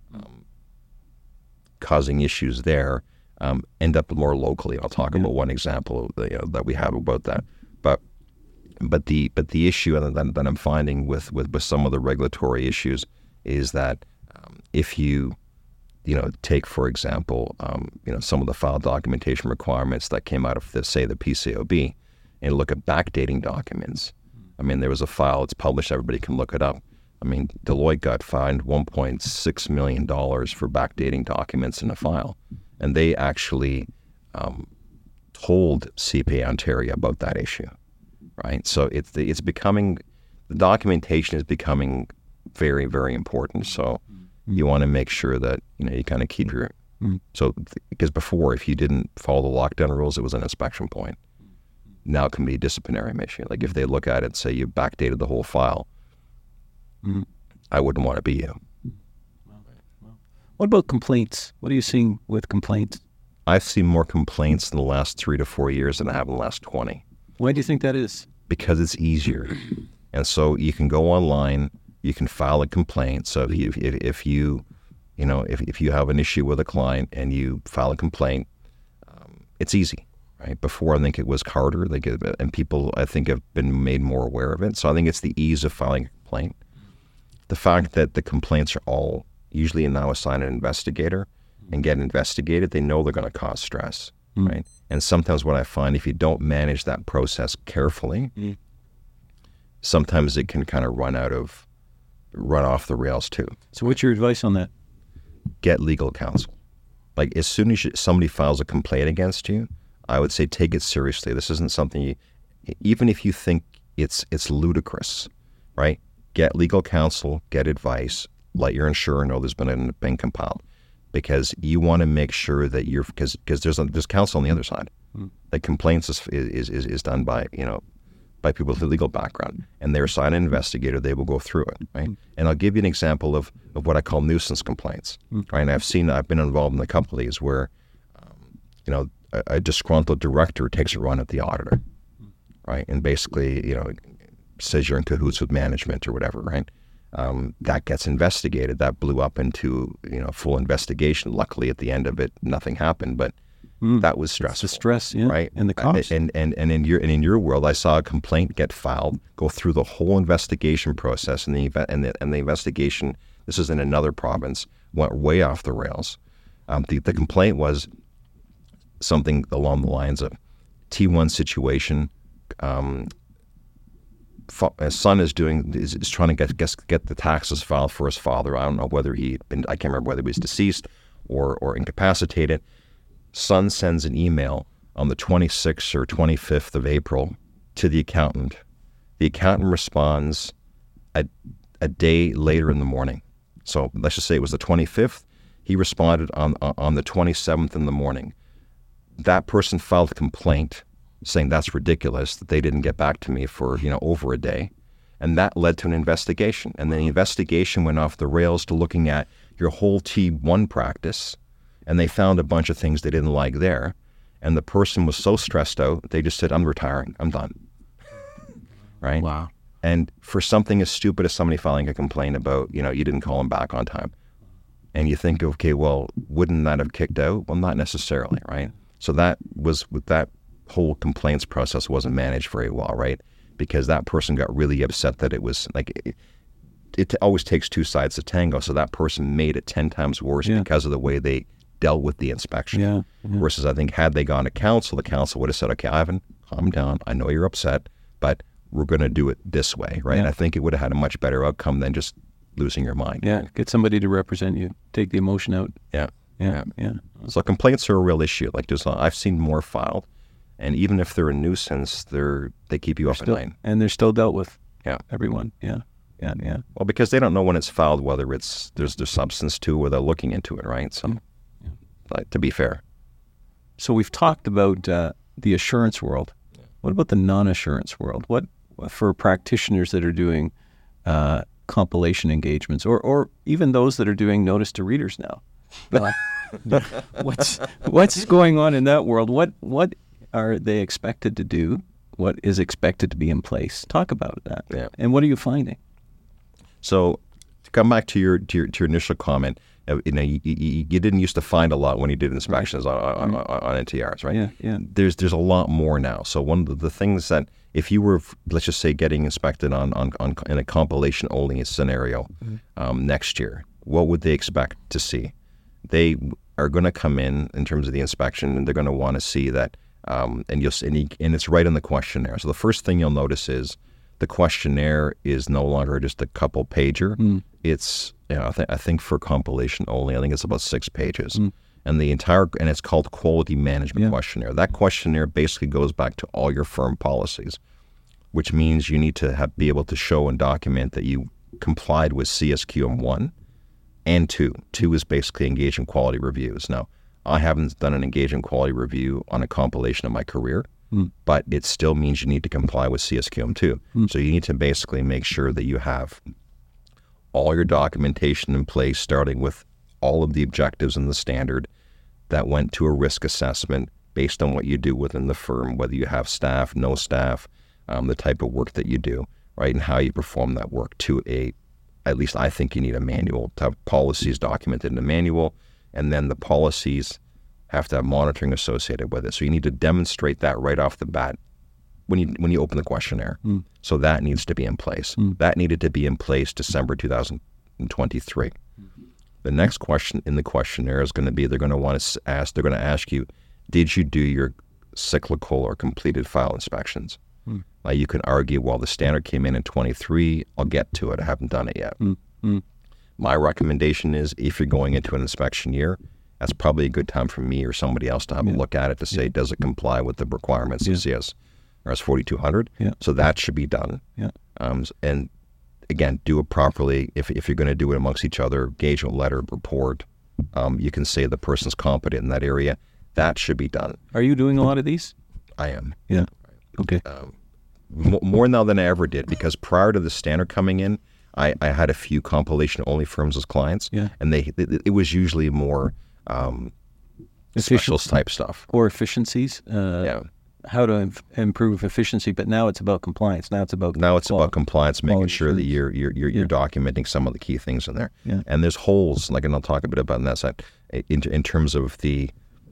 causing issues there end up more locally. I'll talk about one example that we have about that. But the issue that I'm finding with some of the regulatory issues is that if you take, for example, some of the file documentation requirements that came out of the PCAOB, and look at backdating documents. I mean, there was a file, it's published, everybody can look it up. I mean, Deloitte got fined $1.6 million for backdating documents in a file. And they actually told CPA Ontario about that issue, right? So it's becoming, the documentation is becoming very, very important. So you want to make sure that, you kind of keep your, so because before, if you didn't follow the lockdown rules, it was an inspection point. Now it can be a disciplinary issue. Like if they look at it and say you backdated the whole file, I wouldn't want to be you. What about complaints? What are you seeing with complaints? I've seen more complaints in the last 3 to 4 years than I have in the last 20. Why do you think that is? Because it's easier. And so you can go online, you can file a complaint. So if you have an issue with a client and you file a complaint, it's easy. Right? Before, I think it was harder, and people, I think, have been made more aware of it. So I think it's the ease of filing a complaint. The fact that the complaints are all usually now assigned an investigator and get investigated, they know they're going to cause stress, right? And sometimes what I find, if you don't manage that process carefully, sometimes it can kind of run off the rails too. So what's your advice on that? Get legal counsel. Like as soon as somebody files a complaint against you, I would say take it seriously. This isn't something even if you think it's ludicrous, right? Get legal counsel, get advice, let your insurer know there's been compiled, because you want to make sure that because there's counsel on the other side. Like complaints is done by people with a legal background, and they're assigned an investigator. They will go through it, right? And I'll give you an example of what I call nuisance complaints, right? And I've been involved in a couple of these where, a disgruntled director takes a run at the auditor, right? And basically, says you're in cahoots with management or whatever, right? That gets investigated. That blew up into, full investigation. Luckily, at the end of it, nothing happened, but that was stressful. It's the stress, yeah, right? And the cost. And in your world, I saw a complaint get filed, go through the whole investigation process, and the investigation, this is in another province, went way off the rails. The complaint was something along the lines of T1 situation. His son is trying to get the taxes filed for his father. I don't know whether I can't remember whether he was deceased or incapacitated. Son sends an email on the 26th or 25th of April to the accountant. The accountant responds a day later in the morning. So let's just say it was the 25th. He responded on the 27th in the morning. That person filed a complaint saying that's ridiculous that they didn't get back to me for over a day, and that led to an investigation. And then the investigation went off the rails to looking at your whole T1 practice, and they found a bunch of things they didn't like there. And the person was so stressed out, they just said, "I'm retiring. I'm done." Right? Wow. And for something as stupid as somebody filing a complaint about you didn't call them back on time, and you think, okay, well, wouldn't that have kicked out? Well, not necessarily, right? So that whole complaints process wasn't managed very well, right? Because that person got really upset that it was like, it always takes two sides to tango. So that person made it 10 times worse because of the way they dealt with the inspection. Versus I think had they gone to counsel, the counsel would have said, okay, Ivan, calm down. I know you're upset, but we're going to do it this way, right? And I think it would have had a much better outcome than just losing your mind. Yeah, get somebody to represent you, take the emotion out. Yeah. So complaints are a real issue. Like I've seen more filed, and even if they're a nuisance, they keep you up at night. And they're still dealt with. Yeah. Everyone. Yeah. Yeah. Well, because they don't know when it's filed whether there's substance to, or they're looking into it, right? So, like, to be fair. So we've talked about the assurance world. What about the non-assurance world? What for practitioners that are doing compilation engagements, or even those that are doing notice to readers now? What's going on in that world? What are they expected to do? What is expected to be in place? Talk about that. Yeah. And what are you finding? So, to come back to your initial comment, you didn't used to find a lot when you did inspections on NTRs, right? Yeah. There's a lot more now. So one of the things that, if you were, let's just say, getting inspected in a compilation only scenario next year, what would they expect to see? They are going to come in terms of the inspection, and they're going to want to see that, and it's right in the questionnaire. So the first thing you'll notice is the questionnaire is no longer just a couple pager. It's, I think for compilation only, I think it's about 6 pages. And it's called Quality Management Questionnaire. That questionnaire basically goes back to all your firm policies, which means you need to be able to show and document that you complied with CSQM 1 and 2. 2 is basically engagement quality reviews. Now, I haven't done an engagement quality review on a compilation of my career, but it still means you need to comply with CSQM 2. So you need to basically make sure that you have all your documentation in place, starting with all of the objectives in the standard that went to a risk assessment based on what you do within the firm, whether you have staff, no staff, the type of work that you do, right, and how you perform that work to at least I think you need a manual to have policies documented in a manual, and then the policies have to have monitoring associated with it. So you need to demonstrate that right off the bat when you open the questionnaire. So that needs to be in place. That needed to be in place December 2023. The next question in the questionnaire is going to be, they're going to ask you, did you do your cyclical or completed file inspections? Now you can argue, well, the standard came in 23, I'll get to it, I haven't done it yet. My recommendation is, if you're going into an inspection year, that's probably a good time for me or somebody else to have a look at it to say, does it comply with the requirements of CS or S4200? So that should be done. And again, do it properly. If you're going to do it amongst each other, engagement letter, report, you can say the person's competent in that area. That should be done. Are you doing a lot of these? I am. Yeah. Okay. More now than I ever did, because prior to the standard coming in, I had a few compilation-only firms as clients, and it was usually more specialist type stuff. Or efficiencies. How to improve efficiency, but now it's about compliance. Now it's about compliance, making sure that you're documenting some of the key things in there. And there's holes, and I'll talk a bit about that side, in terms of the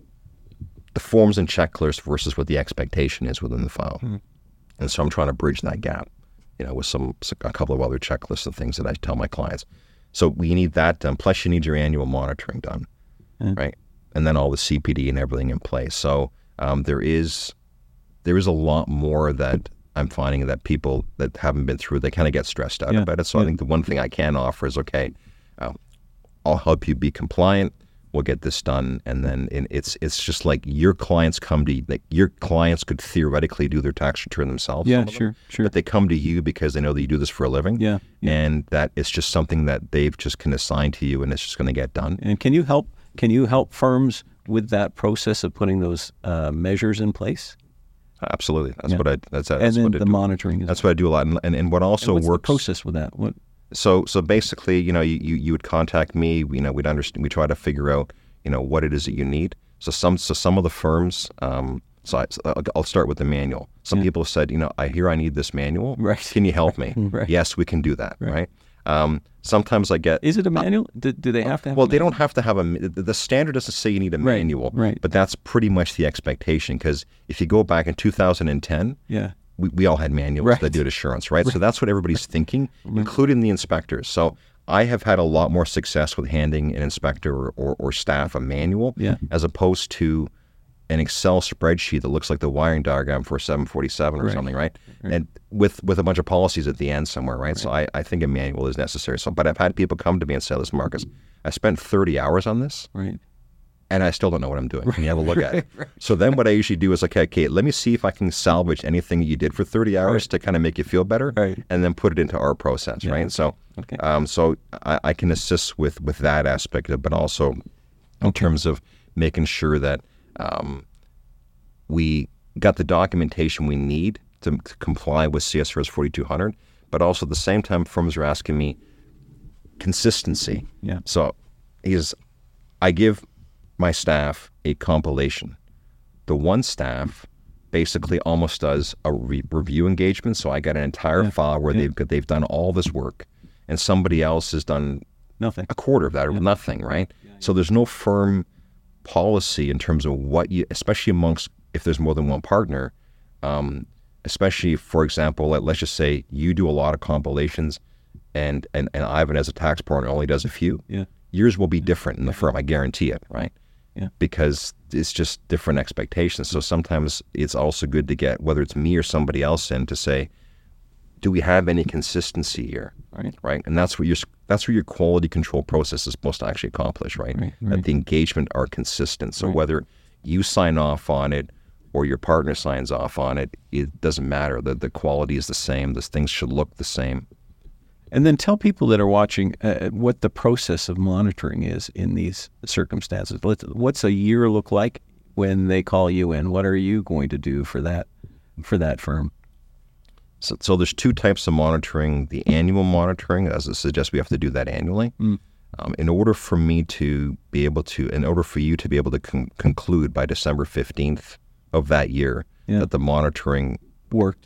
forms and checklists versus what the expectation is within the file. And so I'm trying to bridge that gap, with a couple of other checklists and things that I tell my clients. So we need that done. Plus, you need your annual monitoring done, right? And then all the CPD and everything in place. So there is a lot more that I'm finding that people that haven't been through, they kind of get stressed out about it. So I think the one thing I can offer is, okay, I'll help you be compliant. We'll get this done. And then it's just like your clients come to you. Like, your clients could theoretically do their tax return themselves. Sure. But they come to you because they know that you do this for a living. And that it's just something that they've just can assign to you, and it's just going to get done. And can you help firms with that process of putting those measures in place? Absolutely. That's what I do. Monitoring. That's what I do a lot. And what also what's works. The process with that? What? So basically, you would contact me. We'd understand. We try to figure out, what it is that you need. So some of the firms. So I'll start with the manual. Some people said, I hear I need this manual. Right. Can you help me? Right. Yes, we can do that. Right. Sometimes I get. Is it a manual? Do they have to have? Well, they don't have to have the standard doesn't say you need a manual. Right. But that's pretty much the expectation, because if you go back in 2010. We all had manuals that did assurance, right? So that's what everybody's thinking, including the inspectors. So I have had a lot more success with handing an inspector or staff a manual as opposed to an Excel spreadsheet that looks like the wiring diagram for a 747 or something, right? And with a bunch of policies at the end somewhere, right? So I think a manual is necessary. But I've had people come to me and say, listen, Marcus, I spent 30 hours on this. Right. and I still don't know what I'm doing. Can you have a look at it? So then what I usually do is, okay, let me see if I can salvage anything you did for 30 hours to kind of make you feel better, and then put it into our process, right? So, so I can assist with that aspect of it, but also in terms of making sure that we got the documentation we need to comply with CSRS 4200, but also at the same time, firms are asking me consistency. Yeah. So I give my staff a compilation. The one staff basically almost does a review engagement. So I got an entire file where they've done all this work, and somebody else has done nothing, a quarter of that, or nothing, right? So there's no firm policy in terms of what you, especially amongst, if there's more than one partner, especially, for example, let's just say you do a lot of compilations and Ivan as a tax partner only does a few. Yours will be different in the firm, I guarantee it, right? Because it's just different expectations. So sometimes it's also good to get, whether it's me or somebody else in, to say, do we have any consistency here? Right? And that's what your quality control process is supposed to actually accomplish, right? That the engagement are consistent. So whether you sign off on it or your partner signs off on it, it doesn't matter. The quality is the same. The things should look the same. And then tell people that are watching what the process of monitoring is in these circumstances. What's a year look like when they call you in? What are you going to do for that firm? So there's two types of monitoring. The annual monitoring, as it suggests, we have to do that annually. In order for you to be able to conclude by December 15th of that year that the monitoring worked,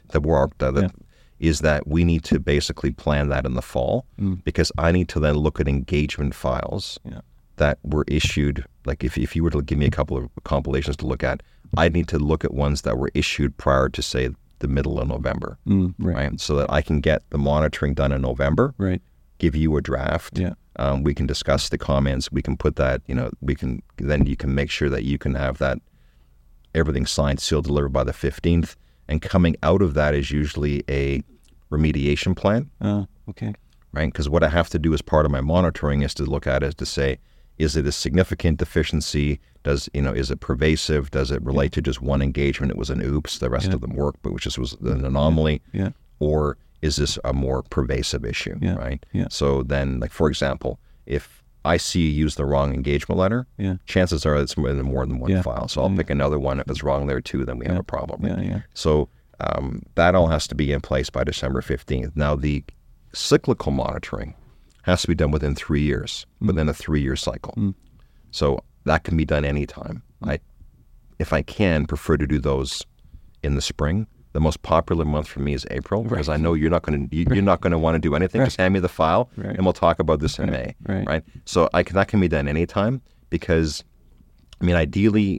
is that we need to basically plan that in the fall, because I need to then look at engagement files that were issued. Like if you were to give me a couple of compilations to look at, I need to look at ones that were issued prior to, say, the middle of November, right? So that I can get the monitoring done in November, give you a draft. We can discuss the comments. We can put that, then you can make sure that you can have that, everything signed, sealed, delivered by the 15th. And coming out of that is usually a remediation plan. Right? Because what I have to do as part of my monitoring is to look at it to say, is it a significant deficiency? Is it pervasive? Does it relate to just one engagement? It was an oops, the rest of them worked, but which just was an anomaly. Or is this a more pervasive issue? Right? So then, like, for example, if I see you use the wrong engagement letter, chances are it's more than one file. So I'll pick another one. If it's wrong there too, then we have a problem. Right? So that all has to be in place by December 15th. Now, the cyclical monitoring has to be done within 3 years, within a 3-year cycle. So that can be done anytime. If I can, prefer to do those in the spring. The most popular month for me is April, because I know you're not going to want to do anything. Just hand me the file, and we'll talk about this in May. Right? So that can be done anytime, because, ideally,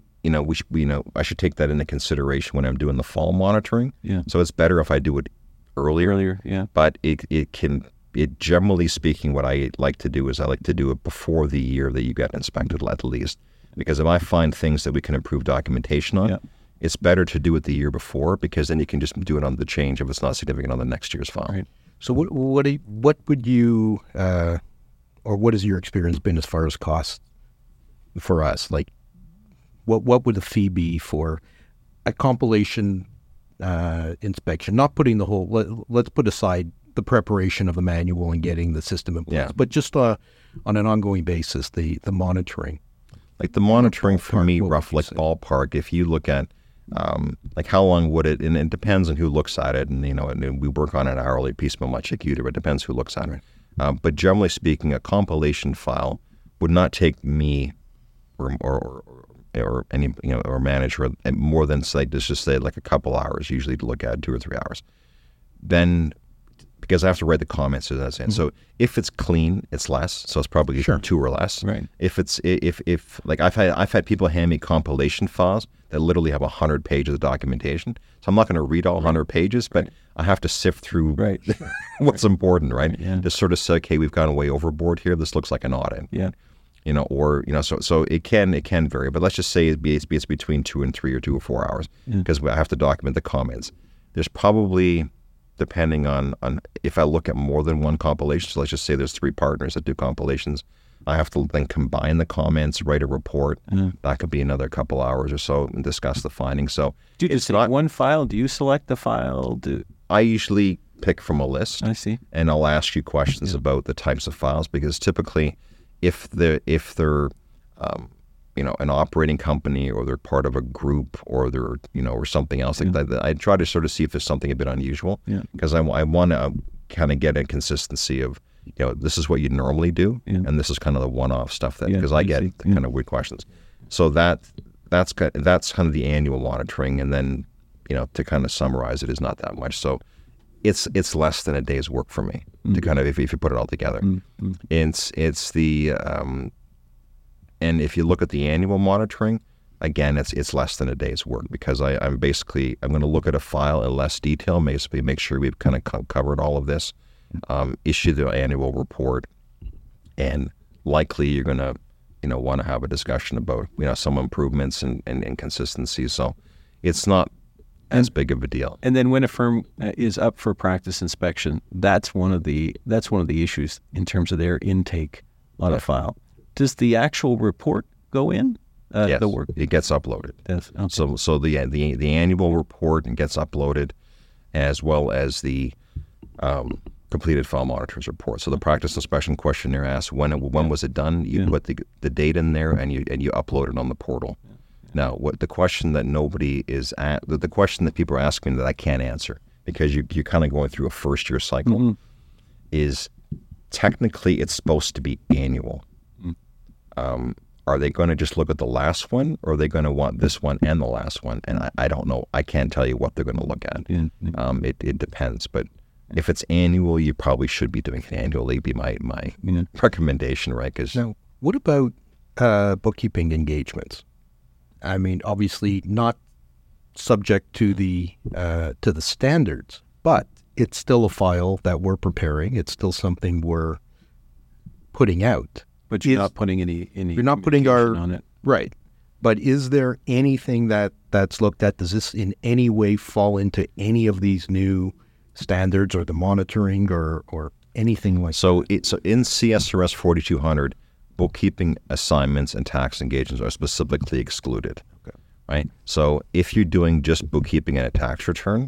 I should take that into consideration when I'm doing the fall monitoring. So it's better if I do it earlier. But it generally speaking, what I like to do is I like to do it before the year that you get inspected, at least, because if I find things that we can improve documentation on. It's better to do it the year before, because then you can just do it on the change if it's not significant on the next year's file. So what would you, or what has your experience been as far as costs for us? Like, what would the fee be for a compilation inspection? Not putting the whole, let's put aside the preparation of the manual and getting the system in place, but just on an ongoing basis, the monitoring. Like the monitoring for me, roughly ballpark, if you look at like how long would it, and it depends on who looks at it, and and we work on an hourly piece, but much like you do, but it depends who looks at it. But generally speaking, a compilation file would not take me or any or manager more than say like a couple hours, usually to look at 2 or 3 hours. Then, because I have to write the comments to that end. So if it's clean, it's less. So it's probably 2 or less. Right. If it's if like I've had people hand me compilation files that literally have 100 pages of documentation. So I'm not going to read all 100 pages, but I have to sift through what's important, right? To sort of say, okay, we've gone way overboard here. This looks like an audit. So it can vary, but let's just say it's between 2 and 3 or 2 or 4 hours, because I have to document the comments. There's probably, depending on if I look at more than one compilation, so let's just say there's 3 partners that do compilations, I have to then combine the comments, write a report. That could be another couple hours or so, and discuss the findings. So do you just take one file? Do you select the file? I usually pick from a list. I see. And I'll ask you questions about the types of files, because typically if they're an operating company, or they're part of a group, or they're, or something else like that, I try to sort of see if there's something a bit unusual, because I want to kind of get a consistency of, this is what you normally do, and this is kind of the one-off stuff that, because I get kind of weird questions. So that's kind of the annual monitoring, and then, to kind of summarize, it is not that much. So it's less than a day's work for me to kind of, if you put it all together. It's the and if you look at the annual monitoring, again, it's less than a day's work, because I'm going to look at a file in less detail, basically make sure we've kind of covered all of this, issue the annual report, and likely you're going to want to have a discussion about some improvements and consistency. So it's not as big of a deal. And then when a firm is up for practice inspection, that's one of the issues in terms of their intake on a file. Does the actual report go in? Yes, the work it gets uploaded. Yes. Okay. So the annual report gets uploaded, as well as the completed file monitors report. So the practice inspection questionnaire asks when was it done. You put the date in there, and you upload it on the portal. Now, what the question that the question that people are asking that I can't answer, because you're kind of going through a first year cycle, is technically it's supposed to be annual. Are they going to just look at the last one, or are they going to want this one and the last one? And I don't know. I can't tell you what they're going to look at. It depends. But if it's annual, you probably should be doing it annually, be my recommendation, right? Now, what about bookkeeping engagements? I mean, obviously not subject to the standards, but it's still a file that we're preparing. It's still something we're putting out. But you're not putting any you're not putting our on it. Right. But is there anything that's looked at? Does this in any way fall into any of these new standards, or the monitoring, or anything like that? So in CSRS 4200, bookkeeping assignments and tax engagements are specifically excluded. Okay. Right? So if you're doing just bookkeeping and a tax return,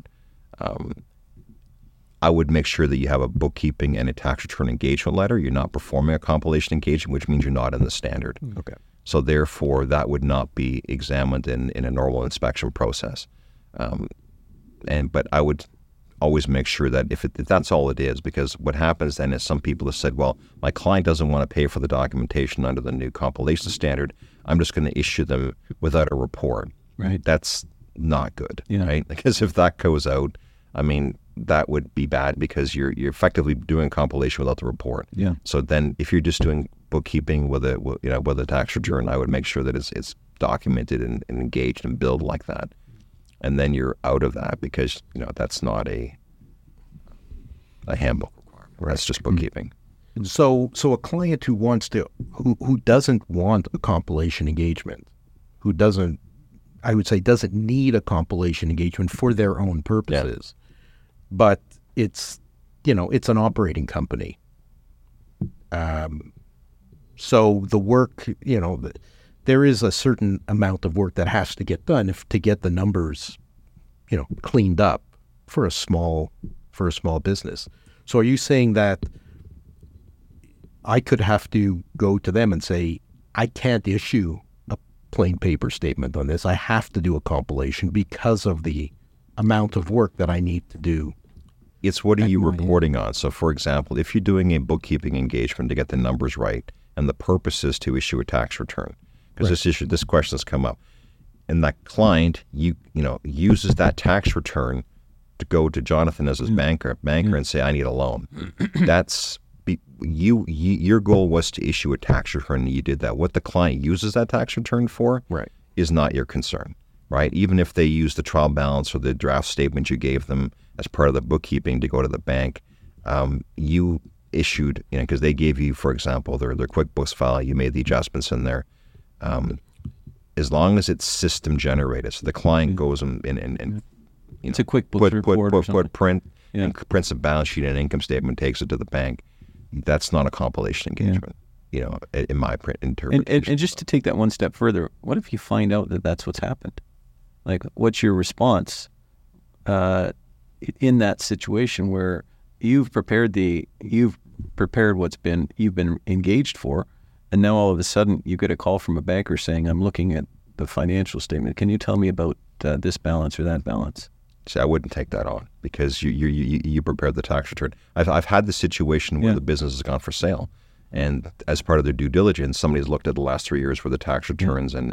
I would make sure that you have a bookkeeping and a tax return engagement letter. You're not performing a compilation engagement, which means you're not in the standard. Okay. So therefore, that would not be examined in a normal inspection process. But I would always make sure that if that's all it is, because what happens then is some people have said, well, my client doesn't want to pay for the documentation under the new compilation standard. I'm just going to issue them without a report. Right. That's not good, right? Because if that goes out, I mean, that would be bad, because you're effectively doing compilation without the report. Yeah. So then, if you're just doing bookkeeping with a tax return, I would make sure that it's documented and engaged and billed like that, and then you're out of that, because that's not a handbook requirement. Right. That's just bookkeeping. So a client who doesn't want a compilation engagement, who doesn't need a compilation engagement for their own purposes. Yeah. But it's an operating company. So the work, there is a certain amount of work that has to get done to get the numbers, cleaned up for a small business. So are you saying that I could have to go to them and say, I can't issue a plain paper statement on this. I have to do a compilation because of the amount of work that I need to do? It's what are you reporting on? So, for example, if you're doing a bookkeeping engagement to get the numbers right, and the purpose is to issue a tax return, because this question has come up, and that client uses that tax return to go to Jonathan as his banker and say, I need a loan. Your goal was to issue a tax return, and you did that. What the client uses that tax return for is not your concern. Right? Even if they use the trial balance or the draft statement you gave them as part of the bookkeeping to go to the bank, you issued, because they gave you, for example, their QuickBooks file, you made the adjustments in there. As long as it's system generated, so the client goes and it's a QuickBooks report or something. Prints a balance sheet and income statement, takes it to the bank. That's not a compilation engagement. in my interpretation. And just to take that one step further, what if you find out that that's what's happened? Like, what's your response in that situation where you've prepared what's you've been engaged for, and now all of a sudden you get a call from a banker saying, "I'm looking at the financial statement. Can you tell me about this balance or that balance?" See, I wouldn't take that on because you prepared the tax return. I've had the situation where the business has gone for sale, and as part of their due diligence, somebody's looked at the last 3 years for the tax returns and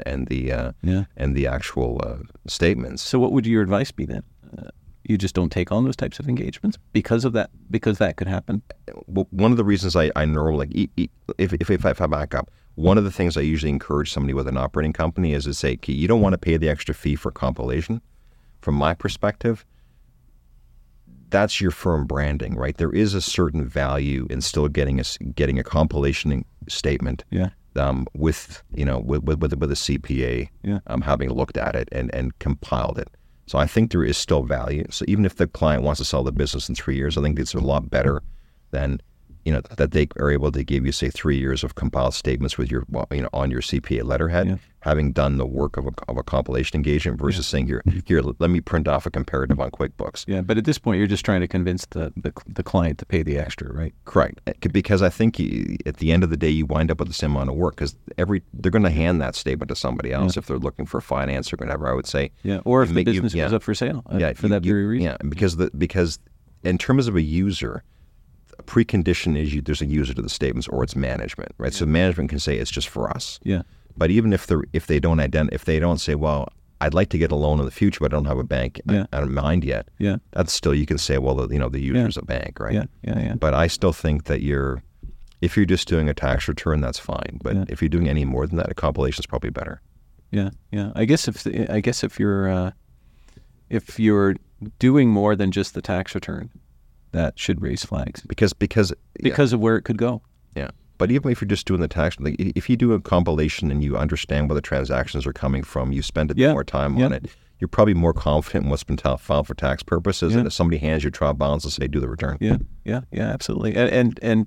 the actual statements. So, what would your advice be then? You just don't take on those types of engagements because of that, because that could happen. Well, one of the reasons I normally, if I back up, one of the things I usually encourage somebody with an operating company is to say, okay, you don't want to pay the extra fee for compilation. From my perspective, that's your firm branding, right? There is a certain value in still getting a compilation statement. Yeah. With a CPA, having looked at it and compiled it. So I think there is still value. So even if the client wants to sell the business in 3 years, I think it's a lot better than, that they are able to give you, say, 3 years of compiled statements with your, on your CPA letterhead, having done the work of a compilation engagement versus saying, here, let me print off a comparative on QuickBooks. Yeah, but at this point, you're just trying to convince the client to pay the extra, right? Correct. Because I think at the end of the day, you wind up with the same amount of work because they're going to hand that statement to somebody else if they're looking for finance or whatever, I would say. Yeah, or if the business goes up for sale for that very reason. Yeah, because in terms of a user, a precondition is there's a user to the statements or it's management, right? So management can say it's just for us. Yeah. But even if they don't say, well, I'd like to get a loan in the future, but I don't have a bank I don't mind yet. Yeah. That's still, you can say, well, the user's a bank, right? Yeah. But I still think that if you're just doing a tax return, that's fine. But if you're doing any more than that, a compilation is probably better. Yeah. I guess if you're doing more than just the tax return, that should raise flags because of where it could go. Yeah. But even if you're just doing the tax, like if you do a compilation and you understand where the transactions are coming from, you spend a bit more time on it, you're probably more confident in what's been filed for tax purposes. And if somebody hands you trial balance and say, do the return. Yeah, absolutely. And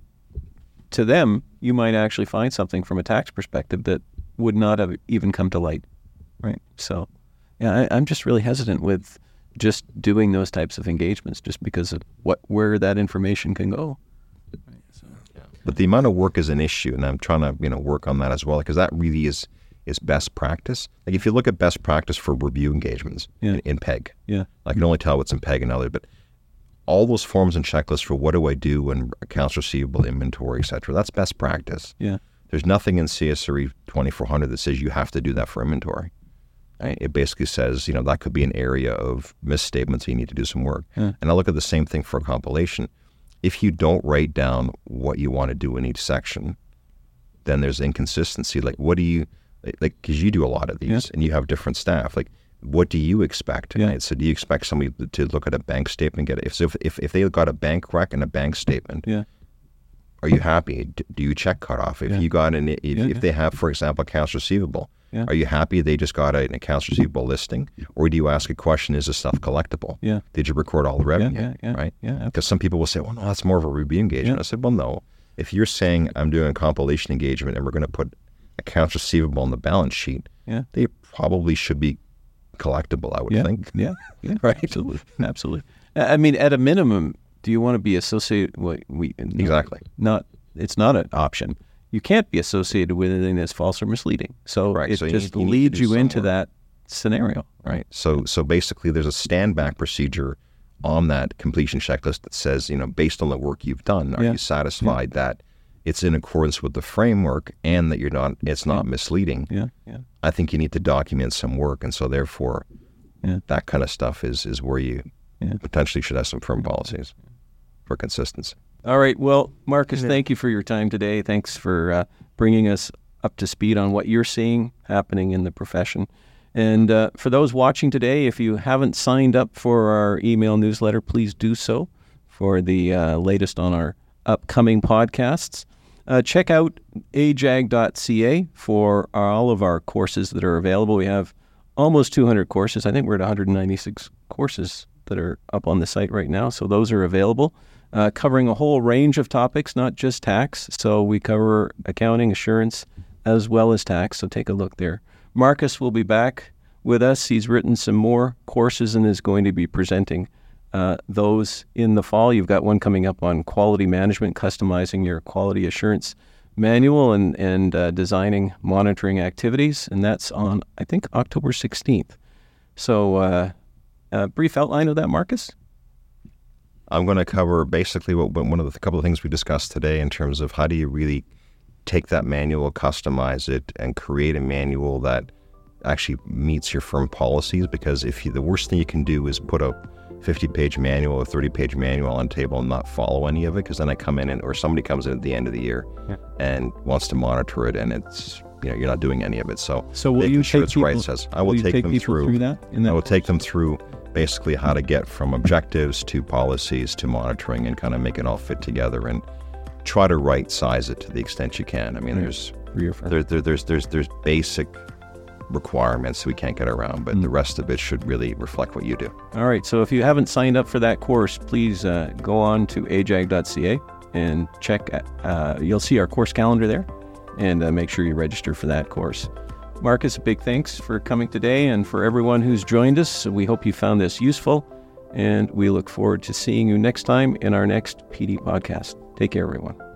to them, you might actually find something from a tax perspective that would not have even come to light, right? So, I'm just really hesitant with just doing those types of engagements just because of where that information can go. Right, so. But the amount of work is an issue, and I'm trying to work on that as well because that really is best practice. Like if you look at best practice for review engagements in PEG, I can only tell what's in PEG and other, but all those forms and checklists for what do I do when accounts receivable, inventory, et cetera, that's best practice. Yeah. There's nothing in CSRE 2400 that says you have to do that for inventory. Right? It basically says, that could be an area of misstatements, you need to do some work. And I look at the same thing for a compilation. If you don't write down what you want to do in each section, then there's inconsistency. Like, what do you, because you do a lot of these and you have different staff, like, what do you expect? Right? So do you expect somebody to look at a bank statement, if they got a bank rec and a bank statement, are you happy? Do you check cutoff? If you got if they have, for example, accounts receivable, are you happy they just got an accounts receivable listing? Or do you ask a question, is this stuff collectible? Did you record all the revenue? Right? Because some people will say, well, no, that's more of a review engagement. I said, well, no. If you're saying I'm doing a compilation engagement and we're going to put accounts receivable on the balance sheet, they probably should be collectible, I would think. Yeah. Right? Absolutely. I mean, at a minimum, do you want to be associated? Exactly. It's not an option. You can't be associated with anything that's false or misleading. So it just leads you into that scenario, right? So basically, there's a stand back procedure on that completion checklist that says, based on the work you've done, are you satisfied that it's in accordance with the framework and that it's not misleading? I think you need to document some work, and so therefore, that kind of stuff is where you potentially should have some firm policies for consistency. All right. Well, Marcus, thank you for your time today. Thanks for bringing us up to speed on what you're seeing happening in the profession. And for those watching today, if you haven't signed up for our email newsletter, please do so for the latest on our upcoming podcasts. Check out ajag.ca for all of our courses that are available. We have almost 200 courses. I think we're at 196 courses that are up on the site right now. So those are available. covering a whole range of topics, not just tax. So we cover accounting, assurance, as well as tax. So take a look there. Marcus will be back with us. He's written some more courses and is going to be presenting those in the fall. You've got one coming up on quality management, customizing your quality assurance manual and designing monitoring activities. And that's on, I think, October 16th. So a brief outline of that, Marcus? I'm going to cover basically one of the couple of things we discussed today in terms of how do you really take that manual, customize it, and create a manual that actually meets your firm policies. Because the worst thing you can do is put a 50-page manual or 30-page manual on the table and not follow any of it, because then I come in or somebody comes in at the end of the year and wants to monitor it, and it's you're not doing any of it. So will you take people? Right says I will take them through that. I will take them through basically how to get from objectives to policies to monitoring and kind of make it all fit together and try to right size it to the extent you can. I mean, there's basic requirements we can't get around, but the rest of it should really reflect what you do. All right. So if you haven't signed up for that course, please go on to ajag.ca and check. You'll see our course calendar there, and make sure you register for that course. Marcus, a big thanks for coming today, and for everyone who's joined us. We hope you found this useful, and we look forward to seeing you next time in our next PD podcast. Take care, everyone.